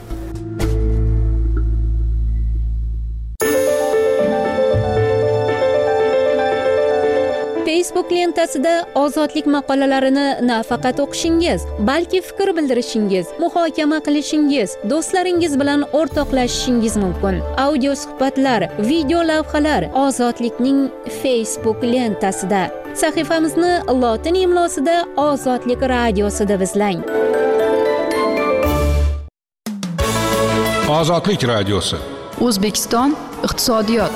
Facebook lentasida ozodlik maqolalarini nafaqat o'qishingiz, balki fikr bildirishingiz, muhokama qilishingiz, do'stlaringiz bilan o'rtoqlashishingiz mumkin. Audio suhbatlar, video lavhalar Ozodlikning Facebook lentasida. Sahifamizni lotin imlosida Ozodlik radiosida izlang. Ozodlik radiosi. O'zbekiston iqtisodiyot.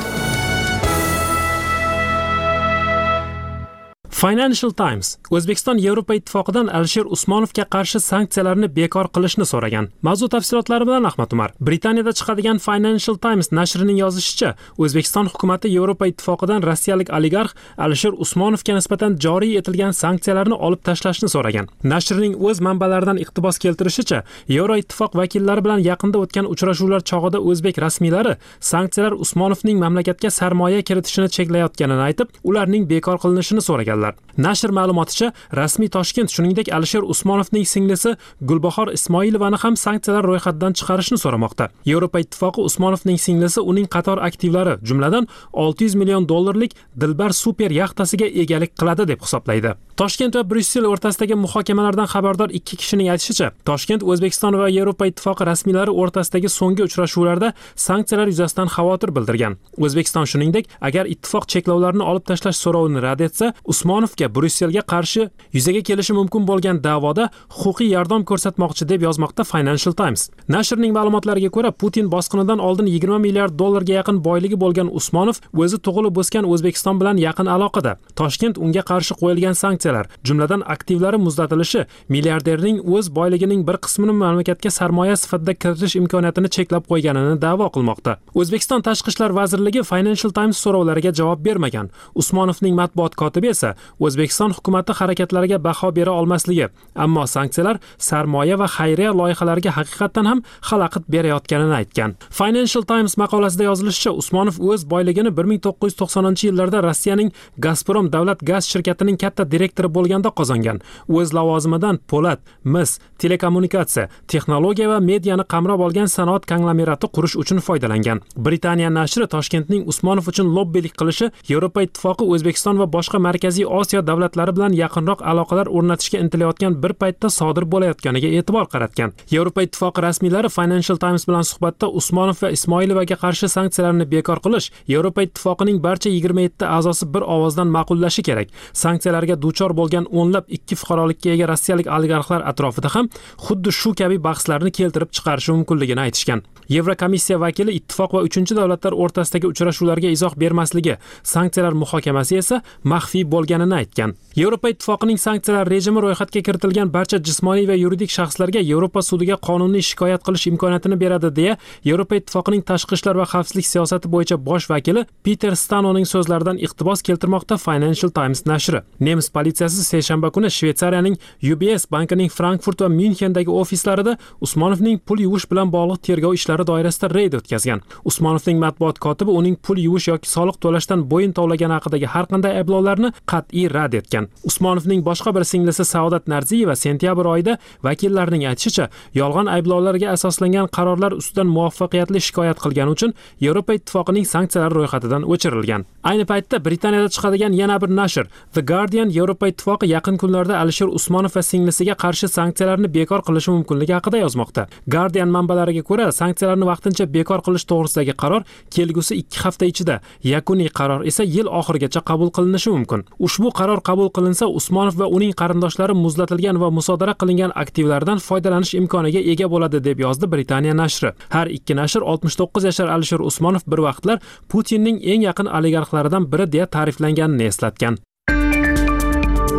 Financial Times O'zbekiston Yevropa Ittifoqidan Alisher Usmonovga qarshi sanksiyalarni bekor qilishni so'ragan. Mavzu tafsilotlari bilan Ahmad Umar. Britaniyada chiqadigan Financial Times nashrining yozishicha, O'zbekiston hukumatı Yevropa Ittifoqidan rossiyalik oligarx Alisher Usmonovga nisbatan joriy etilgan sanksiyalarni olib tashlashni so'ragan. Nashrining o'z manbalaridan iqtibos keltirishicha, Yevropa Ittifoq vakillari bilan yaqinda o'tgan uchrashuvlar chog'ida o'zbek rasmiylari sanksiyalar Usmonovning mamlakatga sarmoya kiritishini cheklayotganini aytib, ularning bekor qilinishini so'raganlar. Nashr ma'lumoticha, rasmiy Toshkent shuningdek Alisher Usmonovning singlisi Gulbahor Ismoilovani ham sanksiyalar ro'yxatidan chiqarishni so'ramoqda. Yevropa Ittifoqi Usmonovning singlisi uning qator aktivlari, jumladan olti yuz million dollarlik Dilbar super yaxtasiga egalik qiladi deb hisoblaydi. Toshkent va Bryussel o'rtasidagi muhokamalardan xabardor ikki kishining aytishicha, Toshkent O'zbekiston va Yevropa Ittifoqi rasmiylari o'rtasidagi so'nggi uchrashuvlarda sanksiyalar yuzasidan xavotir bildirgan. O'zbekiston shuningdek, agar ittifoq cheklovlarni olib tashlash so'rovini rad etsa, Usmonovga Bryusselga qarshi yuzaga kelishi mumkin bo'lgan da'voda huquqiy yordam ko'rsatmoqchi deb yozmoqda Financial Times. Nashrning ma'lumotlariga ko'ra, Putin bosqinidan oldin yigirma milliard dollarga yaqin boyligi bo'lgan Usmonov o'zi tug'ilib o'sgan O'zbekiston bilan yaqin aloqada. Toshkent unga qarshi qo'yilgan sanksiyalar, jumladan aktivlari muzlatilishi, milliarderning o'z boyligining bir qismini mamlakatga sarmoya sifatida kiritish imkoniyatini cheklab qo'yganini da'vo qilmoqda. O'zbekiston Tashqi ishlar vazirligi Financial Times so'rovlariga javob bermagan. Usmonovning matbuot kotibi esa O'zbekiston hukumati harakatlariga baho bera olmasligi, ammo sanksiyalar sarmoya va xayriya loyihalariga haqiqatan ham xalaqit berayotganini aytgan. Financial Times maqolasida yozilishicha, Usmonov o'z boyligini bir ming to'qqiz yuz to'qsoninchi yillarda Rossiyaning Gazprom davlat gaz shirkatining katta direktori bo'lganda qozongan. O'z lavozimidan po'lat, mis, telekommunikatsiya, texnologiya va mediani qamrab olgan sanoat konglomerati qurish uchun foydalangan. Britaniya nashri Toshkentning Usmonov uchun lobbilik qilishi Yevropa Ittifoqi O'zbekiston va boshqa Markaziy Osiyo davlatlari bilan yaqinroq aloqalar o'rnatishga intilayotgan bir paytda sodir bo'layotganiga e'tibor qaratgan. Yevropa Ittifoqi rasmiylari Financial Times bilan suhbatda Usmonov va Ismoilovaga qarshi sanksiyalarni bekor qilish Yevropa Ittifoqining barcha yigirma yetti a'zosi bir ovozdan ma'qullashi kerak. Sanksiyalarga duchor bo'lgan o'nlab ikki fuqarolikka ega rossiyalik oligarxlar atrofida ham xuddi shu kabi bahslarni keltirib chiqarishi mumkinligini aytishgan. Yevrokomissiya vakili ittifoq va uchinchi davlatlar o'rtasidagi uchrashuvlarga izoh bermasligi, sanksiyalar muhokamasi esa maxfiy bo'lganini aytgan. Yevropa Ittifoqining sanksiyalar rejimi ro'yxatga kiritilgan barcha jismoniy va yuridik shaxslarga Yevropa sudiga qonuniy shikoyat qilish imkoniyatini beradi deya Yevropa Ittifoqining tashqi ishlar va xavfsizlik siyosati bo'yicha bosh vakili Peter Stanoning so'zlaridan iqtibos keltirmoqda Financial Times nashri. Nemis politsiyasi seshanba kuni Shveysariyaning U B S bankining Frankfurt va Myunchendagi ofislarida Usmonovning pul yuvish bilan bog'liq tergov ishlari doirasida reyd o'tkazgan. Usmonovning matbuot kotibi uning pul yuvish yoki soliq to'lashdan bo'yin tovlagani haqidagi har qanday ayblovlarni qat'iy rad etgan. Usmonovning boshqa bir singlisi Saodat Narziyeva sentyabr oyida vakillarning aytishicha, yolg'on ayblovlarga asoslangan qarorlar ustidan muvaffaqiyatli shikoyat qilgani uchun Yevropa Ittifoqining sanksiyalar ro'yxatidan o'chirilgan. Ayni paytda Britaniyada chiqadigan yana bir nashr The Guardian Yevropa Ittifoqi yaqin kunlarda Alisher Usmonov va singlisiga qarshi sanksiyalarni bekor qilishi mumkinligi haqida yozmoqda. Guardian manbalariga ko'ra, sanksiyalarni vaqtincha bekor qilish to'g'risidagi qaror kelgusi ikki hafta ichida, yakuniy qaror esa yil oxirigacha qabul qilinishi mumkin. Ushbu qaror qabul qilinsa, Usmonov va uning qarindoshlari muzlatilgan va musodara qilingan aktivlardan foydalanish imkoniga ega bo'ladi deb yozdi Britaniya nashri. Har ikki nashr oltmish to'qqiz yashar Alisher Usmonov bir vaqtlar Putinning eng yaqin oligarxlaridan biri deya ta'riflanganini eslatgan.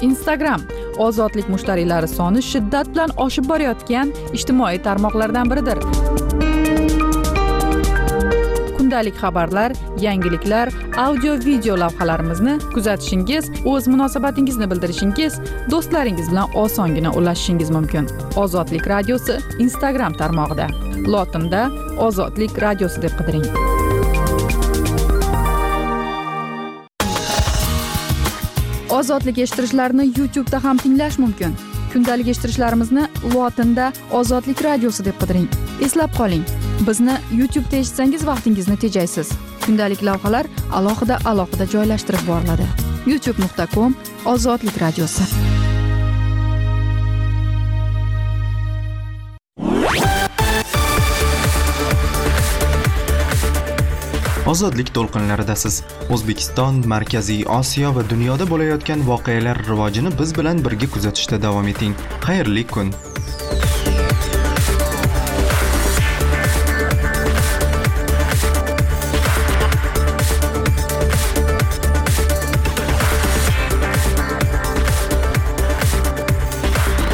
Instagram ozodlik mushtariylari soni shiddat bilan oshib borayotgan ijtimoiy tarmoqlardan biridir. Kundalik xabarlar, yangiliklar, audio video lavhalarimizni kuzatishingiz, o'z munosabatingizni bildirishingiz, do'stlaringiz bilan osongina ulashishingiz mumkin. Ozodlik radiosi Instagram tarmog'ida. Lotinda Ozodlik radiosi deb qidiring. Ozodlik eshittirishlarni YouTube'da ham tinglash mumkin. Kundalik eshittirishlarimizni lotinda Ozodlik radiosi deb qidiring. Eslab qoling, bizni YouTube'da eshitsangiz vaqtingizni tejaysiz. Kundalik lavhalar alohida alohida joylashtirib boriladi. youtube nuqta com Ozodlik radiosi. Ozodlik to'lqinlaridasiz. O'zbekiston, Markaziy Osiyo va dunyoda bo'layotgan voqealar rivojini biz bilan birga kuzatishda davom eting. Xayrli kun.